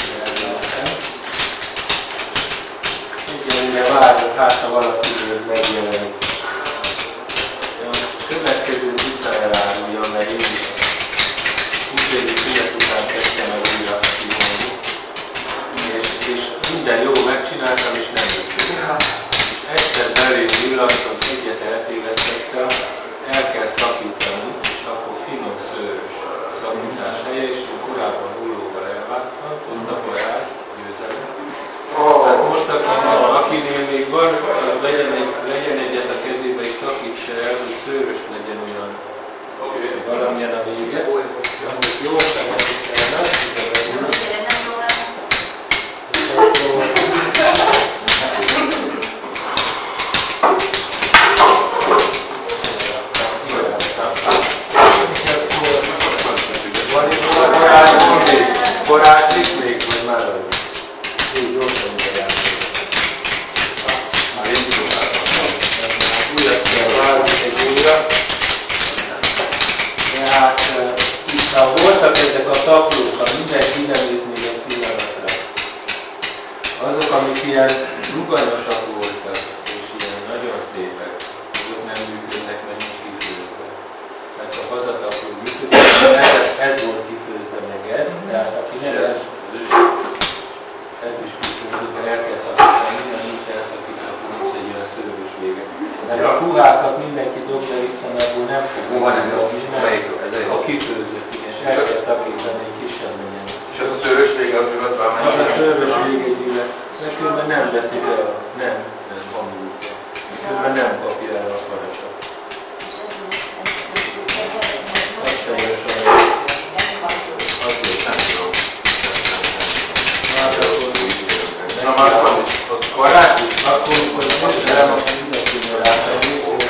Egyelőre várjuk, hát ha valakiről megjelenik. A következő visszaeláruljon, mert én is úgyhogy szület után kezdtem el újra kivonni. És minden jó megcsináltam, és nem jöttem. Egyszer belém villantott, egyet eltévesztettem, el kell szakítani, és akkor finom szőrös szakítás helye, és én korábban hullóval elvágtam, ott a parás, győzelem. Hát most akinél még van, az legyen egyet a kezébe és szakítsa el, hogy szőrös legyen olyan valamilyen a vége. Most jó, Forrázik még, vagy már vagy? Így gyorsan ugyanjárni. Már én tudáltam. Újat kell várni egy újra. Tehát itt ha voltak ezek a taplók, ha mindenki idenéz még egy pillanatra. Azok, amik ilyen ruganyosak voltak, és ilyen nagyon szépek, azok nem működnek, mert nincs kifőzve. Tehát a hazatapló működik, ez volt kifőzve meg ez, tehát aki nem ez is kifőzve, de el kell szakítani, minden nincs elszakítva, akkor nincs egy olyan szörös vége. Mert a puhákat mindenki dobja vissza, mert abból nem fog dobni, mert a kifőzött, és el kell szakítani, egy kisebb legyen. És az a szőrös vége az üvölt valamennyi? Az a szörös vége egy üveg, mert különben nem veszik el, nem hangulja. Különben nem kapja el a farasat. Na már van is. Akkor, amikor most nem a mindenkinél átadni,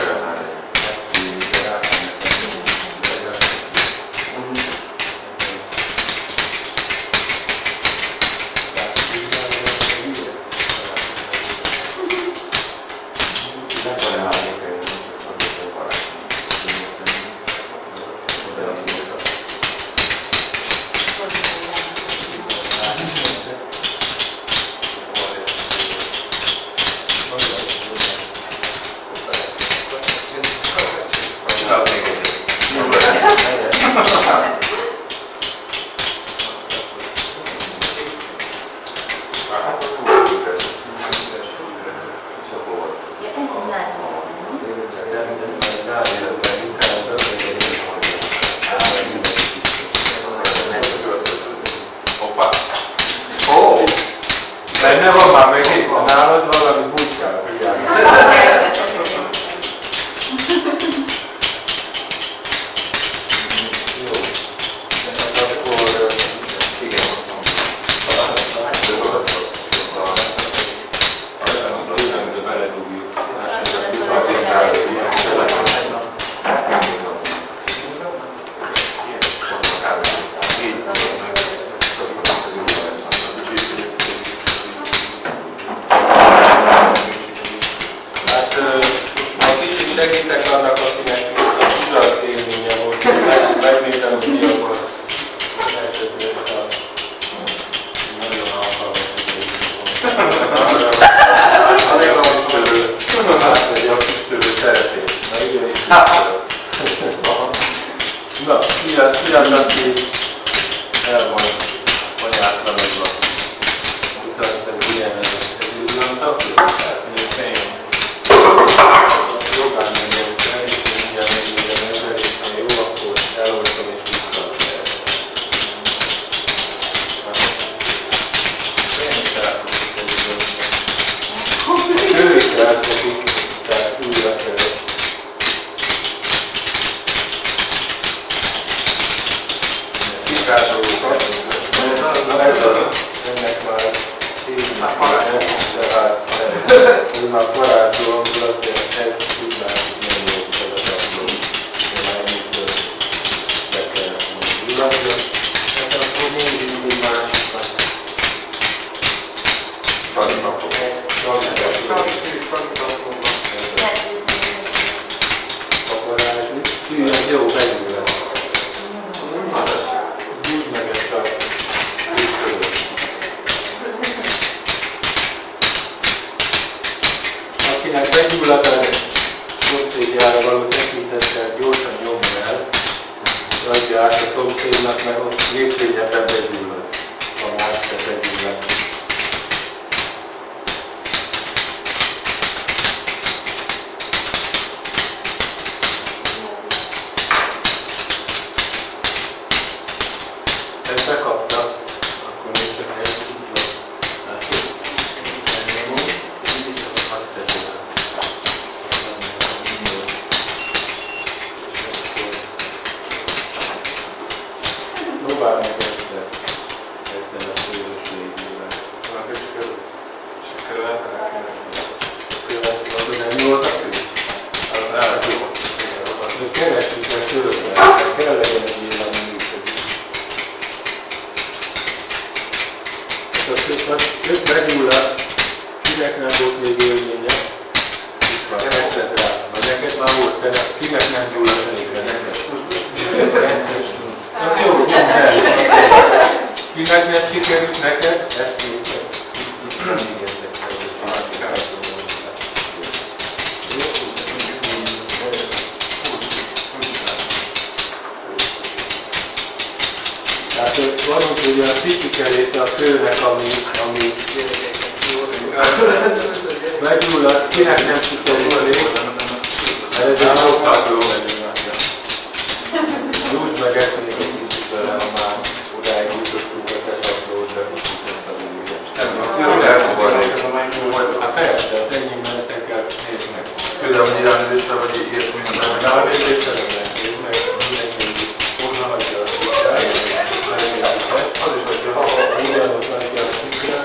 segítek annak, akinek a kudarc élménye volt, megnézem, hogy mi a volt. Esetleg a nagyon alkalmas azért a füstölő, átmegy a füstölő szerepét. Na igen, is na, ilyen aki el van anyátlanodva. Utána ez ilyen, ez izlantak, tehát még fején. Jogán megyek el, és mindjárt megnézem ezzel, és ha jó, akkor eloltom és visszaadom. Én is elfotok egy időt. A kőkre elfogik, tehát újra kell. Szikázolókat. Ennek már ez már parázsó hangulat, de ez tudnál, hogy nem jó feladatló. De már ennyitől be kell mondani. Hát akkor nézzük még másikat. Tanítapok. A parázsú. Tűnjön, jó, bejön le. Gyújt meg ezt a küzdőt. Akinek begyullad a szomszédjára való tekintettel gyorsan nyomja el, adja át a szomszédnak, mert ott lépcsőnyebben begyullad, ha más se begyullad. Ezt bekapta, akkor még csak egy tudva. Látod? Mindig csak azt teszem. Próbálj meg ezzel a közösségével. Következő nem volt a kő? Az jó. Keressük a körben, kell legyen egy ilyen, ami működik. Ők begyullad, kinek nem volt még élménye, itt van, kezdted rá. Vagy neked már volt, de kinek nem gyullad elégre, neked. Az jó, nyomd el. Kinek nem sikerült neked, ezt még itt nem ígértek fel, hogy tehát van úgy, hogy a picike része a kőnek, ami meggyullad, kinek nem sikerült elég, ez egy sokkal jó. Úgy meg ezt még egy kicsit vele, ha már odáig jutottunk a tesakról, de kicsit ezt a végül. Hát persze, ennyi mentek el, nézd meg. Például irányítésre vagy ilyesmi, De a nézésre nem lehet, nézd meg, mindenki onnan hagyja a szikát, az is hagyja, ha ugyanott hagyja a szikát,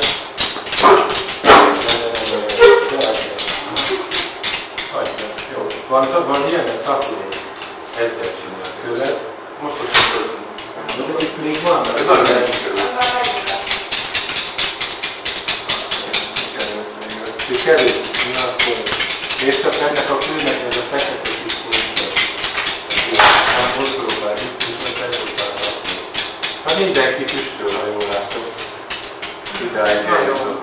hagyja, jó. Van ilyen, akkor ezzel csinál tőled. Most ott tudod. De itt még van, de ez nagyon elsikerül. Sikerült? Na akkor. És csak ennek a kőnek ez a fekete kis kócsa. Hát most próbálj, itt is a fekete. Hát mindenki füstöl, ha jól látom. Idáig eljutott.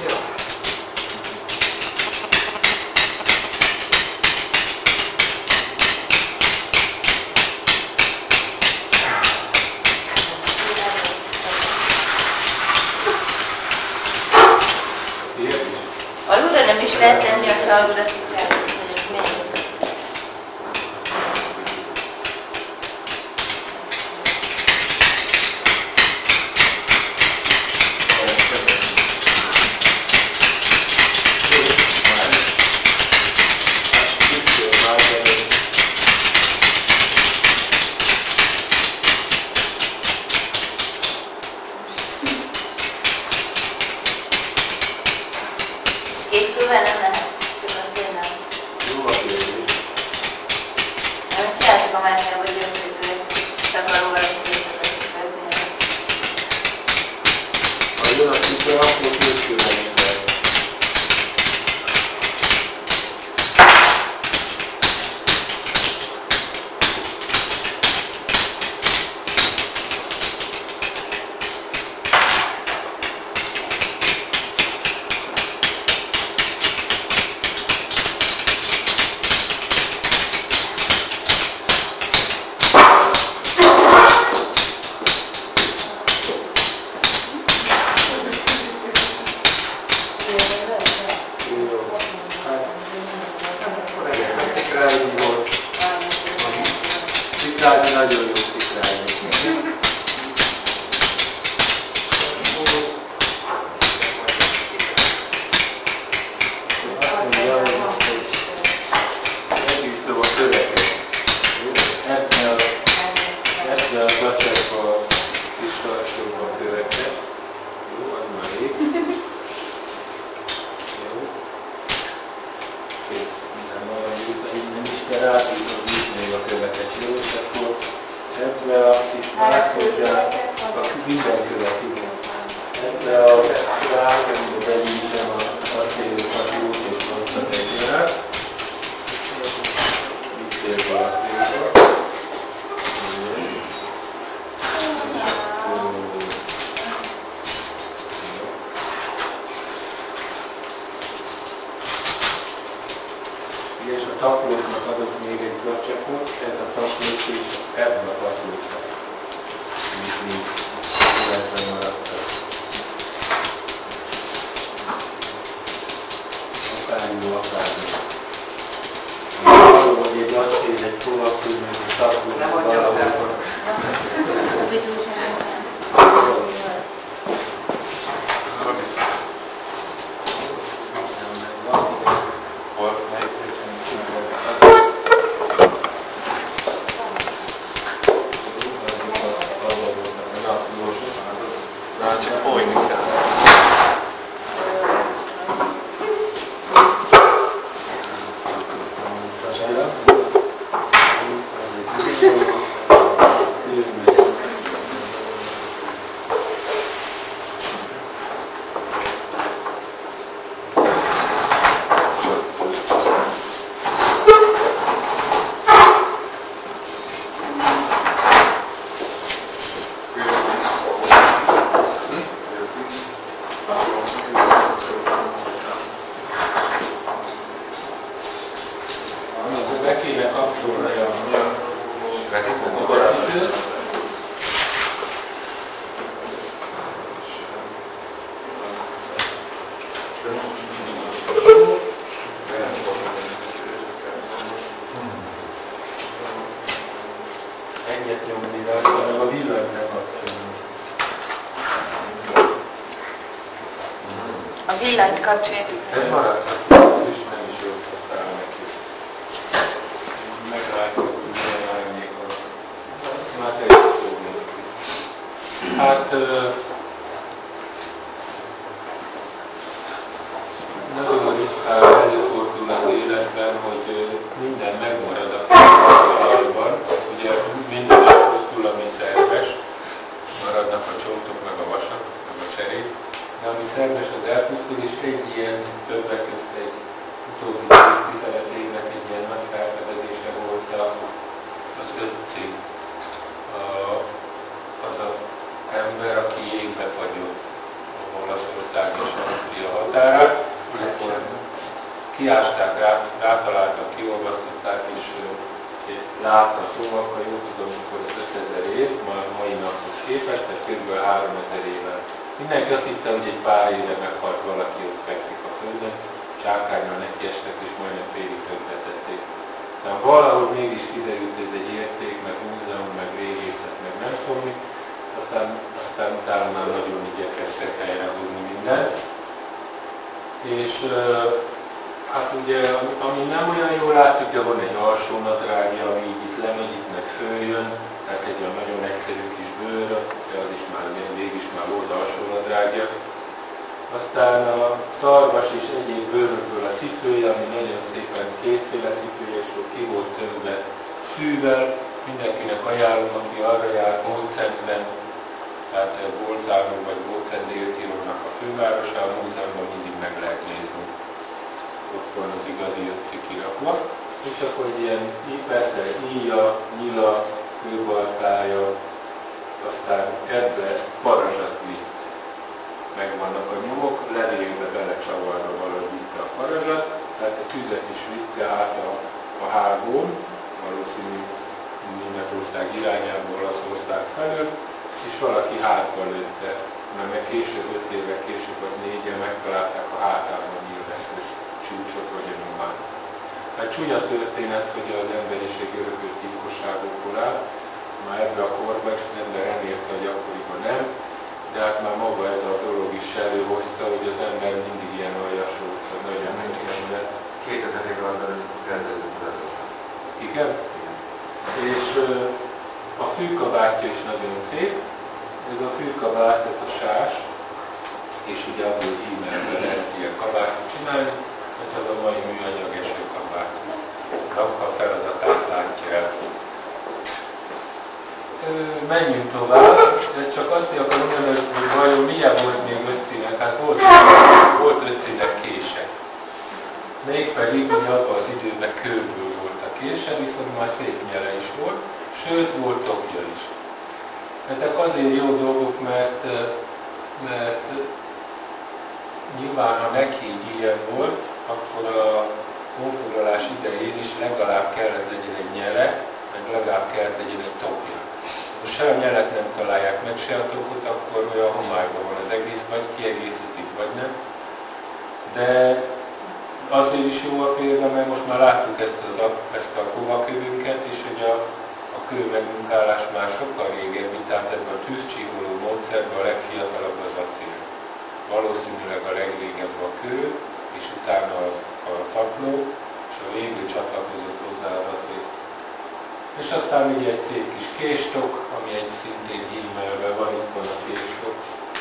Alulra nem is lehet tenni, ha alulra szikálni. Két kővel nem lehet, tudod, tényleg. Jó a kérdés. Nem csináltak a másnál, hogy jövőkőt, takaróval is készítettek. Ha jön a szikra, akkor kőkővel minden. sziklálni, nagyon jó sziklálni. Megütöm a köveket. Ebben a zacsekba kis tartsóba a köveket. Jó, az már rég. Jó. Két, nem is kell átütni még a köveket, jó? És akkor ebbe a kis mászkodját, minden követ, igen. Ebbe a rákembe begyűjtem a acélokat, jót és rosszat egyaránt. Itt ér be a acélba. És a taplóknak adok még egy zacsekot, ez a taplók és ebben a taplóknak. Amit még életben maradtak. Akárjó, akárjó. Arról, hogy egy acél, egy tovaktól, meg egy taplók valahol. Egyet nyomni rá, hanem a villanyt nem kapcsolni. A villanyt kapcsolni. Ez maradt, és nem is rossz a szám neki. Meglátjuk, hogy milyen árnyékon. Azt már teljesen szó néz ki. Hát nagyon ritkán előfordul az életben, hogy minden megmarad a talajban. Ugye minden elpusztul, ami szerves, maradnak a csontok, meg a vasak, meg a cserék. De ami szerves, az elpusztul, és egy ilyen többek közt egy utóbbi 10-15 évnek egy ilyen nagy felfedezése volt az 5C. Az az ember, aki jégbe fagyott Olaszország és Ausztria határát, akkor kiásták, rátaláltak, kiolvasztották, és látna szóval, ha jól tudom, hogy 5000 év, mai naphoz képest, tehát kb. 3000 évvel. Mindenki azt hitte, hogy egy pár éve meghalt valaki, ott fekszik a földön, csákánynal nekiestek, és majdnem félig tönkretették. Tehát valahol mégis kiderült, hogy ez egy érték, meg múzeum, meg régészet, meg nem tudom mi, aztán utána már nagyon igyekeztek helyrehozni mindent. És hát ugye, ami nem olyan jól látszik, de van egy alsó nadrágja, ami így itt lemegy, itt meg följön, tehát egy olyan nagyon egyszerű kis bőr, de az is már végig is már volt alsó nadrágja. Aztán a szarvas és egyéb bőrökből a cipője, ami nagyon szépen kétféle cipője, és ki volt többbe fűvel. Mindenkinek ajánlom, aki arra jár, Bolzenben, tehát Bolzano vagy Bolzen Dél-Tirolnak a fővárosa, a múzeumban mindig meg lehet nézni. Ott van az igazi 5C kirakva. És akkor egy ilyen, persze íja, nyila, kőbaltája, aztán ebbe parazsat vitt. Megvannak a nyomok, levélbe belecsavarva valahogy vitte a parazsat, tehát a tüzet is vitte át a hágón, valószínű Németország irányából Olaszország felől, és valaki hátba lőtte, mert meg később, 5 évvel később, vagy 4-en megtalálták a hátában nyilvesszős csúcsot vagy a nyomán. Hát csúnya történet, hogy az emberiség örökös gyilkosságokból áll, És a fűkabátja is nagyon szép. Ez a fűkabát, ez a sás, és ugye abból hímelben lehet ilyen kabátot csinálni, hogy az a mai műanyag esőkabát. Akkor a feladatát látja el. Menjünk tovább, de csak azt akarom mondani, hogy vajon milyen volt még ötszínek? Hát volt ötszínek kése. Mégpedig ugye abban az időben kőből volt a kése, viszont már szép nyele is volt, sőt volt tokja is. Ezek azért jó dolgok, mert nyilván ha meghígy ilyen volt, akkor a honfoglalás idején is legalább kellett legyen egy nyele, meg legalább kellett legyen egy tokja. Most se a nyelet nem találják meg, se a tokot, akkor olyan homályban van az egész, vagy kiegészítik, vagy nem. De azért is jó a példa, mert most már láttuk ezt a kovakövünket, és hogy a kő megmunkálás már sokkal régebbi, tehát ebben a tűzcsíholó módszerben a legfiatalabb az acél. Valószínűleg a legrégebb a kő, és utána az a tapló, és a végül csatlakozott hozzá az acél. És aztán ugye egy szép kis késtok, ami egy szintén hímelve van, itt van a késtok.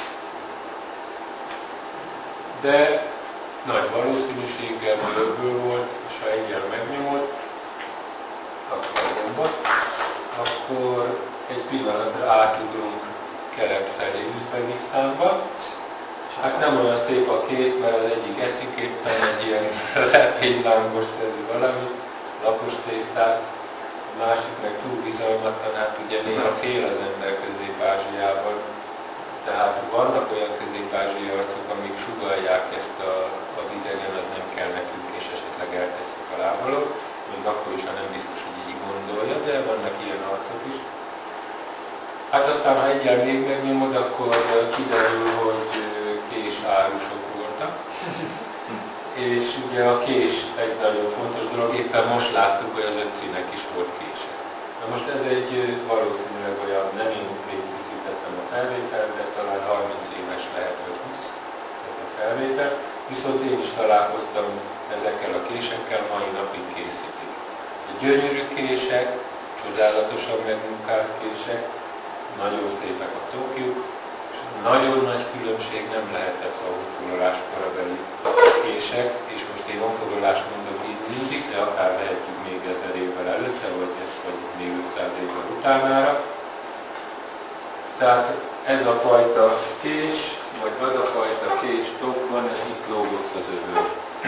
De nagy valószínűséggel bőrből volt, és ha egyen megnyomott, akkor a gombot, akkor egy pillanatra átugrunk kelet felé Üzbegisztánba. Hát nem olyan szép a kép, mert az egyik eszik éppen egy ilyen lepénylángos-szerű valami, lapos tésztát, a másik meg túl bizalmatlan, hát ugye néha fél az ember Közép-Ázsiában. Tehát vannak olyan közép-ázsiai arcok, amik sugallják ezt az idegen, az nem kell nekünk, és esetleg elteszik a lábalót, még akkor is, ha nem biztos, hogy így gondolja, de vannak ilyen arcok is. Hát aztán, ha egyen még megnyomod, akkor kiderül, hogy kés árusok voltak. És ugye a kés egy nagyon fontos dolog, éppen most láttuk, hogy az ötszínek is volt kése. Na most ez egy valószínűleg olyan, nem én készítettem a felvételt, de talán 30 éves lehet, vagy 20 ez a felvétel. Viszont én is találkoztam ezekkel a késekkel, mai napig készítik. Gyönyörű kések, csodálatosan megmunkált kések, nagyon szépek a tokjuk, és nagyon nagy különbség nem lehetett a honfoglalás korabeli kések, és most én honfoglalást mondok így mindig, de akár vehetjük még 1000 évvel előtte, vagy még 500 évvel utánára. Tehát ez a fajta kés, vagy az a fajta kés tok van, ez itt lógott az övön.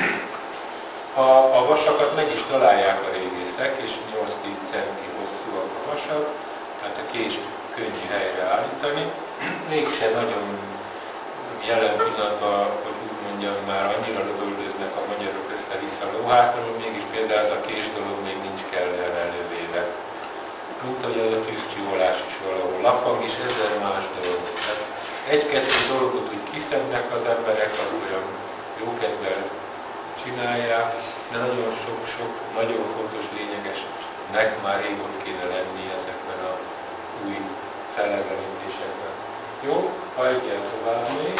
A vasakat meg is találják a régészek, és 8-10 centi hosszúak a vasak, tehát a kést könnyű helyre állítani. Mégse nagyon jelen pillanatban, hogy úgy mondjam, már annyira lövöldöznek a magyarok össze-vissza lóhátról, mégis például ez a kés dolog még nincs kellően elővéve. Mint hogy az a tűzcsiholás is valahol lapang, és ezer más dolog. Egy-kettő dolgot úgy kiszednek az emberek, az olyan jókedvel csinálják, de nagyon sok nagyon fontos, lényegesnek már rég ott kéne lenni ezekben a új felelevenítésekben. Jó, hagyjál tovább még.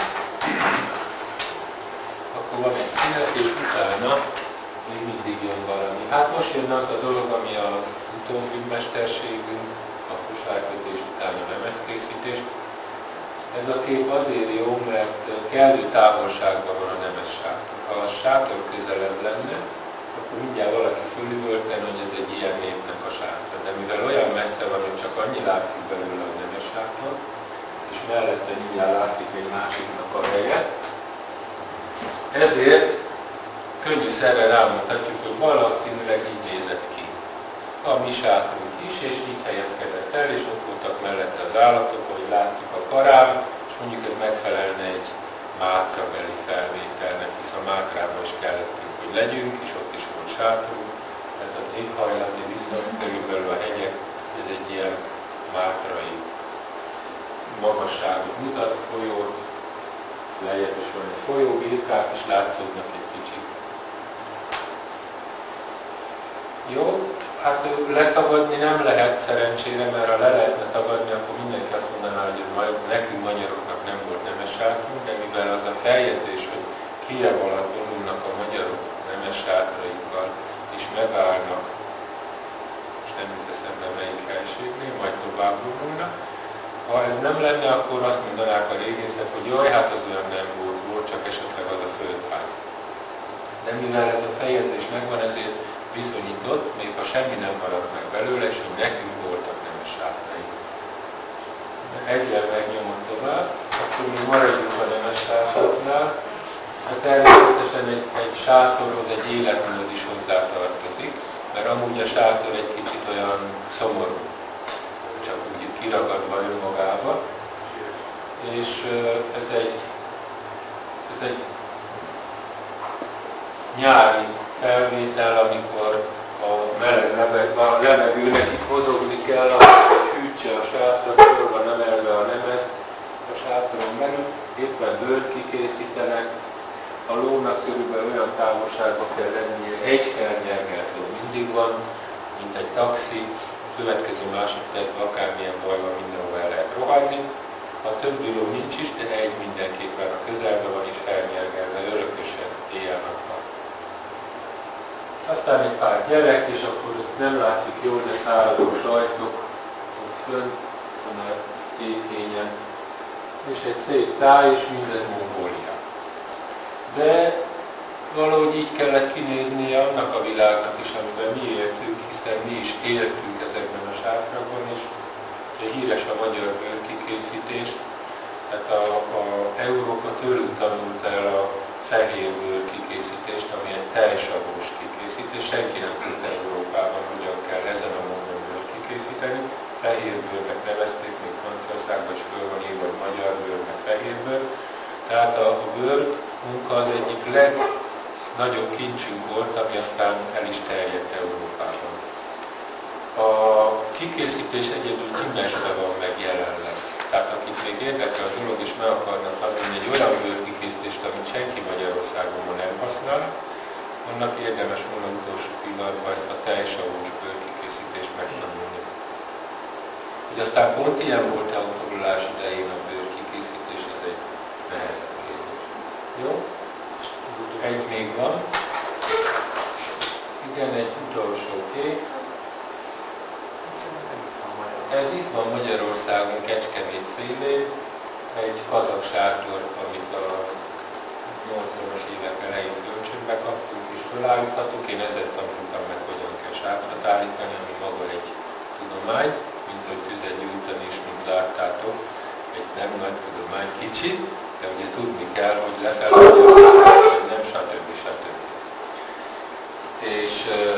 Akkor van egy szünet, és utána még mindig jön valami. Hát most jön az a dolog, ami a utóbbi mesterségünk, a kosárkötés után a lemezkészítés. Ez a kép azért jó, mert kellő távolságban van a nemes sátor. Ha a sátor közelebb lenne, akkor mindjárt valaki fölüvölten, hogy ez egy ilyen népnek a sátor. De mivel olyan messze van, hogy csak annyi látszik belőle a nemes sátor, és mellette mindjárt látszik egy másiknak a helye, ezért könnyűszerrel rámutatjuk, hogy valószínűleg így nézett ki. A mi sátorunk is, és így helyezkedett el, és ott voltak mellette az állatok, hogy látszik a karám, és mondjuk ez megfelelne egy mátrabeli felvételnek, hisz a Mátrában is kellett, hogy legyünk, és ott is volt sátorunk, tehát az éghajlati viszony körülbelül a hegyek, ez egy ilyen mátrai magasságot mutat, folyót, lejjebb is van egy folyó, birkák is látszódnak egy kicsit. Jó, hát letagadni nem lehet szerencsére, mert ha le lehetne tagadni, akkor mindenki azt mondaná, hogy majd nekünk magyaroknak nem volt nemes sátrunk, de mivel az a feljegyzés, hogy Kijev alatt vonulnak a magyarok nemes sátraikkal, és megállnak, és nem jut eszembe melyik helységnél, majd tovább vonulna. Ha ez nem lenne, akkor azt mondanák a régészek, hogy jaj, hát az olyan nem volt, csak esetleg az a földház. De mivel ez a feljegyzés megvan, ezért bizonyított, még ha semmi nem maradt meg belőle, és hogy nekünk voltak nemes sátraink. Egyel megnyomod tovább, akkor még maradjunk a nemes sátraknál. Hát természetesen egy sátorhoz egy életmód is hozzátartozik, mert amúgy a sátor egy kicsit olyan szomorú, csak úgy itt kiragadva önmagába. És ez egy nyári felvétel, amikor a levegőnek itt mozogni kell, hogy hűtse a sátrat, föl van emelve a nemez a sátoron belül, éppen bőrt kikészítenek, a lónak körülbelül olyan távolságban kell lennie, egy felnyergelt ló mindig van, mint egy taxi, a következő másodpercben akármilyen baj van, mindenhol el lehet rohanni. Ha többi ló nincs is, de egy mindenképpen a közelben van is felnyergelve, örökösen éjjel-nappal. Aztán egy pár gyerek, és akkor nem látszik jól, de száradó sajtok ott fönt, szóval ékényen, és egy szép táj, és mindez Mongólia. De valahogy így kellett kinéznie annak a világnak is, amiben mi éltünk, hiszen mi is éltünk ezekben a sátrakban, és híres a magyar bőrkikészítés. Tehát Európa tőlünk tanulta el a fehér bőrkikészítést, ami egy teljesavós kikészítés. Senki nem tudta Európában, hogyan kell ezen a módon bőrkikészíteni. Fehér bőrnek nevezték, még Franciaországban is föl van írva, vagy magyar bőr, meg fehér bőr. Tehát a bőr munka az egyik legnagyobb kincsünk volt, ami aztán el is terjedt Európában. A kikészítés egyedül Timesben van meg jelenleg. Tehát akit még érdekel a dolog és meg akarnak adni egy olyan bőrkikészítést, amit senki Magyarországon nem használ, annak érdemes volna utolsó pillanatban ezt a teljesavós bőrkikészítést megtanulni. Hogy aztán pont ilyen volt a foglalás idején a bőrkikészítés, ez egy nehezebb kérdés. Jó? Egy még van. Igen, egy utolsó kép. Ez itt van Magyarországon, Kecskemét szélén, egy kazak sátor, amit a 80-as évek elején kölcsönbe kaptunk és felállíthatunk. Én ezzel tanultam meg, hogyan kell sátrat állítani, ami maga egy tudomány, mint hogy tüzet gyújtani is, mint láttátok. Egy nem nagy tudomány, kicsi, de ugye tudni kell, hogy lefelé, hogy nem, stb. És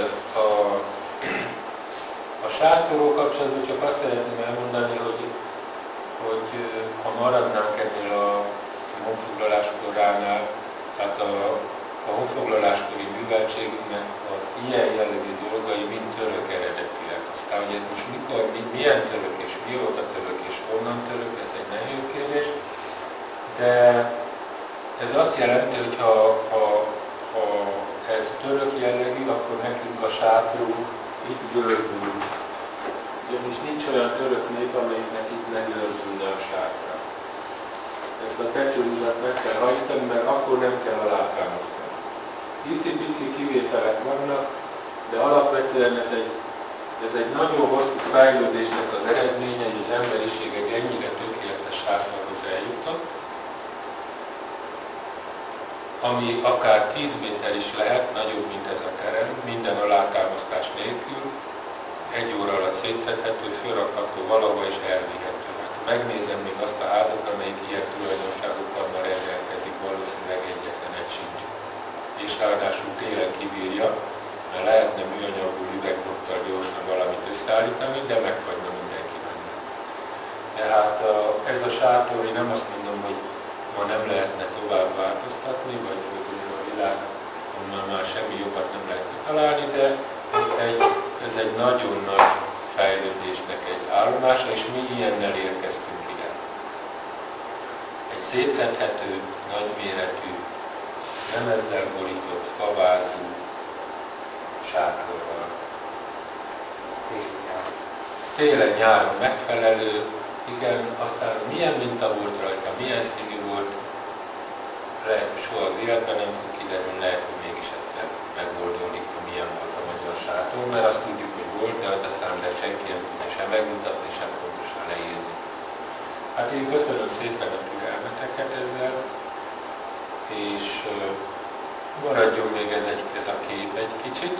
a sátorról kapcsolatban csak azt szeretném elmondani, hogy ha maradnánk ennél a honfoglalás koránál, tehát a honfoglaláskori műveltségünknek az ilyen jellegű dolgai mind török eredetileg. Aztán, hogy ez most mikor, milyen török és mióta török és honnan török, ez egy nehéz kérdés, de ez azt jelenti, hogy ha ez török jellegű, akkor nekünk a sátorunk itt görbül. Ugyanis nincs olyan török nép, amelyiknek itt ne görbülne a sátra. Ezt a tetőhúzat meg kell hajtani, mert akkor nem kell alátámasztani. Pici-pici kivételek vannak, de alapvetően ez egy nagyon hosszú fejlődésnek az eredménye, hogy az emberiség egy ennyire tökéletes sátorhoz eljutott, ami akár 10 méter is lehet, nagyobb, mint ez a terem, minden alátámasztás nélkül, 1 óra alatt szétszedhető, fölrakható valahol és elvihető. Megnézem még azt a házat, amelyik ilyen tulajdonságokkal már rendelkezik, valószínűleg egyetlen egy sincs. És ráadásul télen kibírja, mert lehetne műanyagú üvegbottal gyorsan valamit összeállítani, de megfagyna mindenki benne. Tehát ez a sátor, én nem azt mondom, hogy ma nem lehetne tovább változtatni, vagy hogy a világ onnan már semmi jobbat nem lehetne találni, de ez egy nagyon nagy fejlődésnek egy állomása, és mi ilyennel érkeztünk ide. Egy szétszedhető, nagyméretű, nemezzel borított, favázú sátorral. Télen-nyáron megfelelő, igen, aztán milyen minta volt rajta, milyen színű volt, lehet, soha az életben nem fog kiderülni, lehet, hogy mégis egyszer megoldódik, hogy milyen volt a magyar sátor, mert azt tudjuk, hogy volt, de aztán senki nem tudja sem megmutatni, sem pontosan leírni. Hát én köszönöm szépen a türelmeteket ezzel, és maradjon még ez a kép egy kicsit.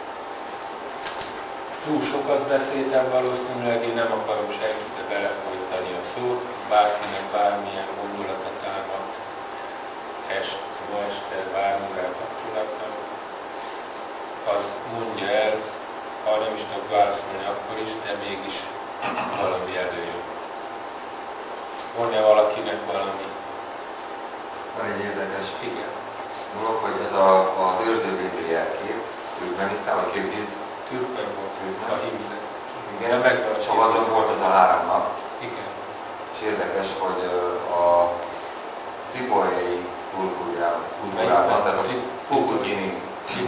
Túl sokat beszéltem valószínűleg, én nem akarom senkit belefolytani a szót, bárkinek bármilyen gondolata támad ma este bármivel kapcsolatban, az mondja el, ha nem is tudok válaszolni akkor is, de mégis valami előjön. Van-e valakinek valami? Van egy érdekes Igen. dolog, hogy ez az őrzővédő jelkép, türkmenisztán vagy kirgiz. Türkmen volt, a hímzet. Igen, Savadon volt az a 3 nap. Igen. És érdekes, hogy a tripolyai kultúrában, tehát a Pukutyini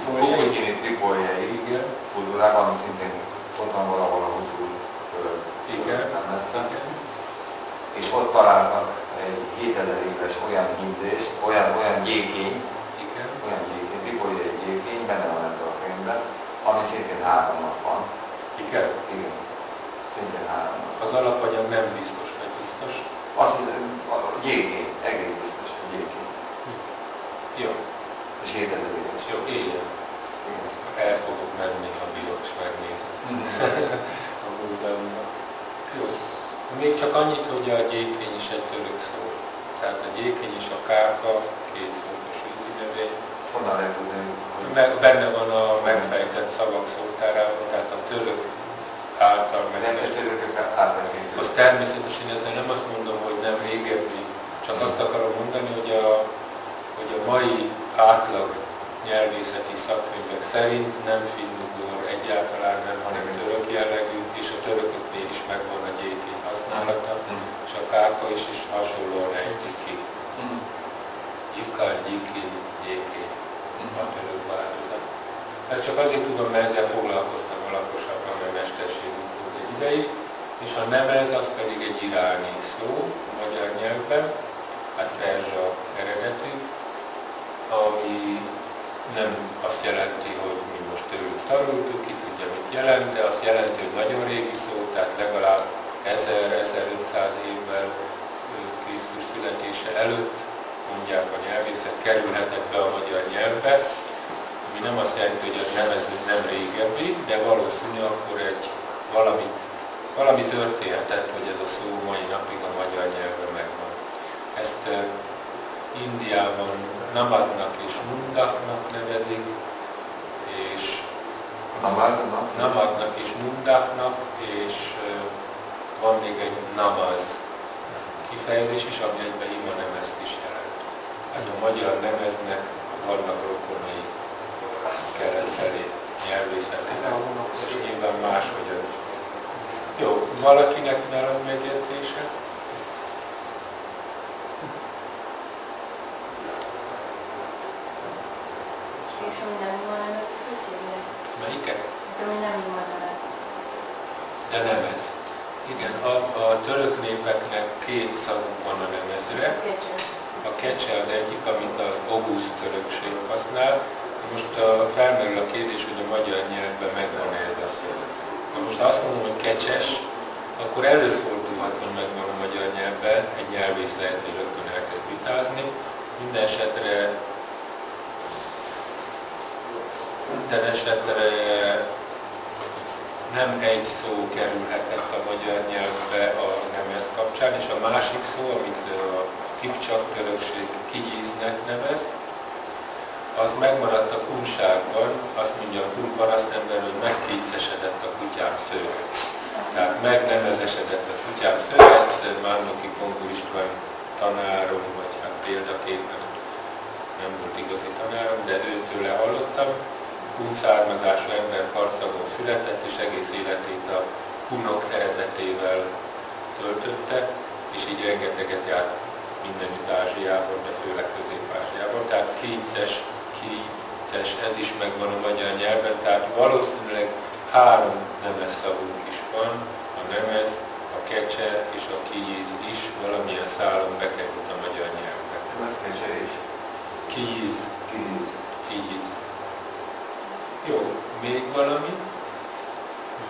tripolyai kultúrában, ami szintén ott van valahol a Huszul fölött. Igen. És ott találtak egy 7000 éves olyan hímzést, olyan gyékény, tripolyai gyékény, benne van ebben a könyvben, ami szintén 3 nap van. Igen? Igen. Szintén 3 nap. Az alapanyag nem biztos, vagy biztos? Azt hiszem, a gyékény, egész biztos, a gyékény. Jó. És 7000 éves. Jó, éljen. El fogok menni, ha bírok, és megnézem a múzeumban. Jó. Még csak annyit, hogy a gyékény is egy török szó. Tehát a gyékény és a kárka 2 fontos vízi növény. Honnan lehet tudni, hogy... Benne van a megfejtett szavak szótárában, tehát a török által megfejtett. Az természetesen ezzel nem azt mondom, hogy nem régebbi, csak azt akarom mondani, hogy a mai átlag nyelvészeti szakkönyvek szerint nem finnugor egyáltalán nem, hanem török jellegű, és a törököknél is megvan a gyékény használata, és a kárka is hasonlóan ejtik ki. Gyikár, gyékény, gyékény, a török változat. Ezt csak azért tudom, mert ezzel foglalkoztam alaposabban, mert mesterségünk volt egy ideig, és a nemez az pedig egy iráni szó a magyar nyelvben, hát perzsa eredetű, ami nem azt jelenti, hogy mi most tőlük tanultuk, ki tudja mit jelent, de azt jelenti, hogy nagyon régi szó, tehát legalább 1000-1500 évvel Krisztus születése előtt, mondják a nyelvészek, kerülhetett be a magyar nyelvbe, ami nem azt jelenti, hogy a nevező nem régebbi, de valószínű akkor valami történhetett, hogy ez a szó mai napig a magyar nyelvben megvan. Ezt Indiában namadnak és mundaknak nevezik, és namadnak és mundaknak, és van még egy namaz kifejezés is, ami egyben ima nemezt is jelent. Hát a magyar nemeznek vannak rokonai kelet felé nyelvészetileg, és nyilván máshogyan is. Jó, valakinek nálam megjegyzése? És ami nem imanemet, az hogy hívják? Melyiket? Ami nem imanemet. De nemez. Igen, a török népeknek 2 szavuk van a nemezre. A kecse az egyik, amit az oguszt törökség használ. Most felmerül a kérdés, hogy a magyar nyelvben megvan-e ez a szó. Most ha azt mondom, hogy kecses, akkor előfordulhat, hogy megvan a magyar nyelvben, egy nyelvész lehet, hogy rögtön elkezd vitázni. Minden esetre nem egy szó kerülhetett a magyar nyelvbe a nemez kapcsán, és a másik szó, amit a kipcsak törökség kijíznek nevez, az megmaradt a kunságban, azt mondja a kun parasztember, hogy megkétszeresedett a kutyám szőre. Tehát megnevezesedett a kutyám szőre, ezt Márnoki Kongul István tanárom, vagy hát példaképpen nem volt igazi tanárom, de őtőle hallottam. Kun származású ember Karcagon született, és egész életét a kunok eredetével töltötte, és így rengeteget járt mindenütt Ázsiában, de főleg Közép-Ázsiában. Tehát kétszes, ez is megvan a magyar nyelven, tehát valószínűleg 3 nemezszavunk is van, a nemez, a kecse és a kijíz is valamilyen szálon bekerült a magyar nyelvbe. Ez kecse is. Kijíz. Jó, még valami?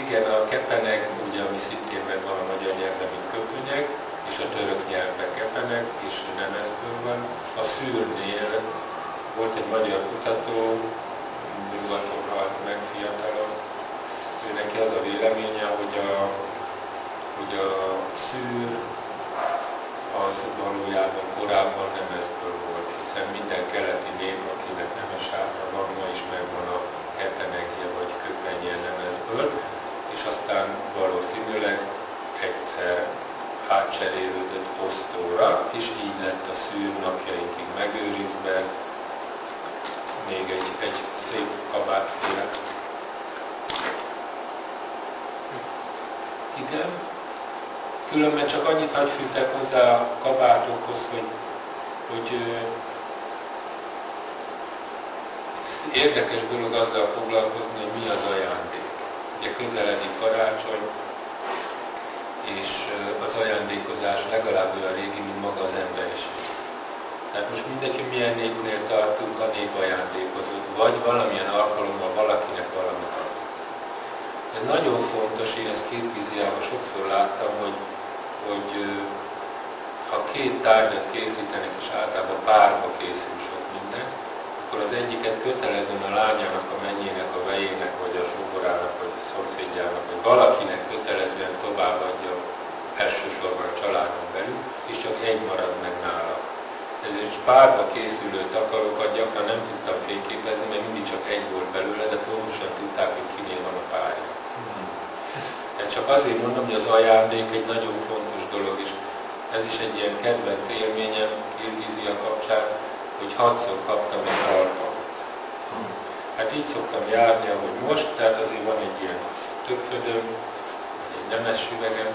igen, a kepeneg, ugye, ami szintén megvan a magyar nyelvben, mint köpönyeg, és a török nyelvben kepeneg, és nemezből van. A szűrnél volt egy magyar kutató, nyugaton halt meg fiatalon, ő neki az a véleménye, hogy a szűr az valójában korábban nemezből volt, hiszen minden keleti nép, akinek nemes hátra van, ma is megvan a kepenegje vagy köpenye nemezből, és aztán valószínűleg egyszer átcserélődött osztóra, és így lett a szűr napjainkig megőrizve, még egy szép kabátféle. Igen. Különben csak annyit hadd fűzzek hozzá a kabátokhoz, hogy érdekes dolog azzal foglalkozni, hogy mi az ajándék. Ugye közeledik karácsony, és az ajándékozás legalább olyan régi, mint maga az emberiség. Tehát most mindegy, hogy milyen népnél tartunk, a nép ajándékozott, vagy valamilyen alkalommal valakinek valamit ad. Ez nagyon fontos, én ezt Kirgiziában sokszor láttam, hogy ha két tárgyat készítenek, és általában párba készül sok minden, akkor az egyiket kötelezően a lányának, a mennyének, a vejének, vagy a sógorának, vagy a szomszédjának, vagy valakinek kötelezően továbbadja elsősorban a családon belül, és csak egy marad meg nála. Ezért párba készülő takarókat gyakran nem tudtam fényképezni, mert mindig csak egy volt belőle, de pontosan tudták, hogy kinél van a párja. Ezt csak azért mondom, hogy az ajándék egy nagyon fontos dolog, és ez is egy ilyen kedvenc élményem Kirgizia kapcsán, hogy 6-szor kaptam egy alkalmat. Hát így szoktam járni, ahogy most, tehát azért van egy ilyen többfödöm, egy nemes üvegem,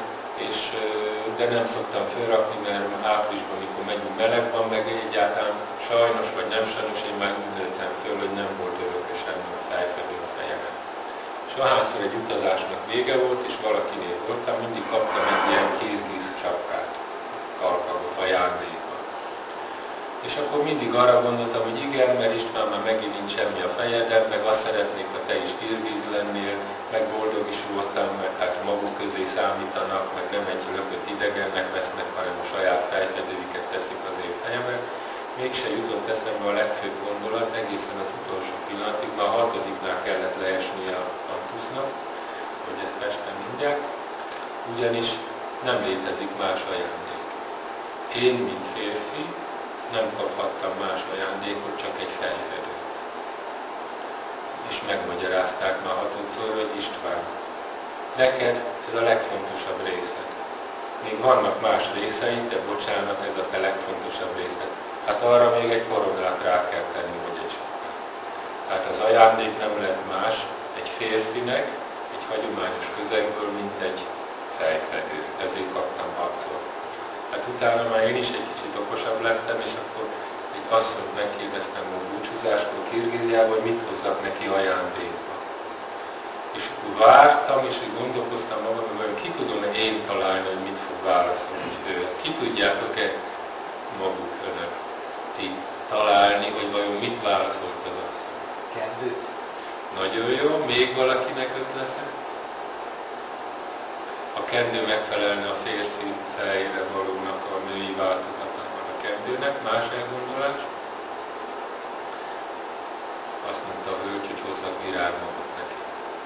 de nem szoktam felrakni, mert áprilisban, amikor megyünk, meleg van, meg egyáltalán sajnos, vagy nem sajnos, én már úgy nőttem föl, hogy nem volt örökösen a fejfedő a fejemen. És ahányszor egy utazásnak vége volt, és valakinél voltam, mindig kaptam egy ilyen kirgiz sapkát, kalkagot, ajándékba. És akkor mindig arra gondoltam, hogy igen, mert István már megint nincs semmi a fejeden, meg azt szeretnék, ha te is kirgiz lennél, meg boldog is voltam, meg hát maguk közé számítanak, meg nem egy lökött idegennek vesznek, hanem a saját fejfedőiket teszik az én fejemet. Mégse jutott eszembe a legfőbb gondolat, egészen az utolsó pillanatig, már a 6-nál kellett leesnie a Antusznak, hogy ezt Pesten mondják, ugyanis nem létezik más ajándék. Én, mint férfi, nem kaphattam más ajándékot, csak egy fejfedőt. És megmagyarázták már 6-szor, hogy István, neked ez a legfontosabb részed. Még vannak más részeid, de bocsánat, ez a te legfontosabb részed. Hát arra még egy koronát rá kell tenni, vagy egy sapkát. Hát az ajándék nem lehet más egy férfinek, egy hagyományos közegből, mint egy fejfedő. Ezért kaptam 6-szor. Hát utána már én is egy kicsit okosabb lettem, és akkor egy asszonyt megkérdeztem a búcsúzáskor Kirgiziában, hogy mit hozzak neki ajándékba. És akkor vártam, és úgy gondolkoztam magam, hogy ki tudom-e én találni, hogy mit fog válaszolni ő. Ki tudjátok-e maguk önök ti találni, hogy vajon mit válaszolt az asszony? Kendő. Nagyon jó, még valakinek ötlete? A kendő megfelelne a férfi fejére valónak, a női változatában a kendőnek. Más elgondolás? Azt mondta a hölgy, hogy hozzak virágmagot neki.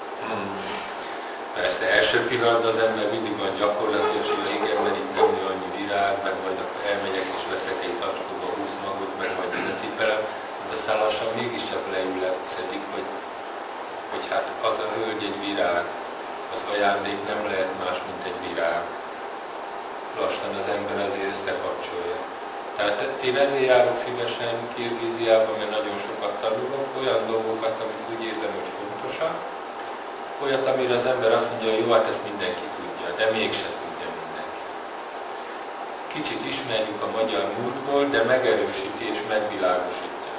Persze első pillanatban az ember mindig van gyakorlatilag, hogy igen, mert itt nem nő annyi virág, meg majd akkor elmegyek és veszek egy zacskóba 20 magot, meg majd cipelem, de aztán lassan mégiscsak leülepszedik, hogy hát az a hölgy egy virág, az ajándék nem lehet más, mint egy virág. Lassan az ember azért összekapcsolja. Tehát én ezért járok szívesen Kirgiziában, mert nagyon sokat tanulok, olyan dolgokat, amit úgy érzem, hogy fontosak, olyat, amire az ember azt mondja, hogy jó, hát ezt mindenki tudja, de mégse tudja mindenki. Kicsit ismerjük a magyar múltból, de megerősíti és megvilágosítja.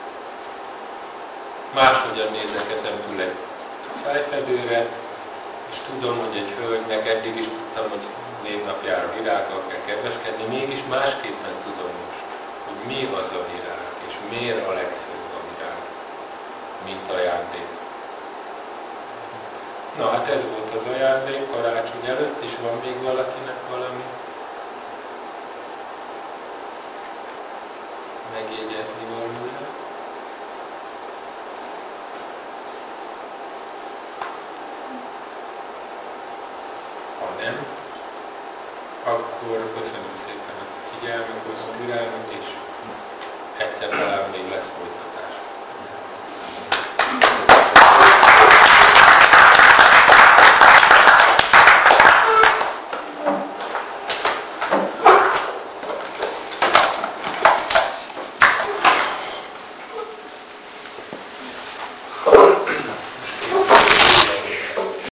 Máshogyan nézek ezentúl egy fejfedőre, és tudom, hogy egy hölgynek eddig is tudtam, hogy névnapjára virággal kell kedveskedni, mégis másképpen tudom most, hogy mi az a virág, és miért a legfőbb a virág, mint ajándék. Na hát ez volt az ajándék karácsony előtt, és van még valakinek valami megjegyezni valója? Ha nem, akkor köszönöm szépen a figyelmet, a türelmet, és egyszer találkozunk.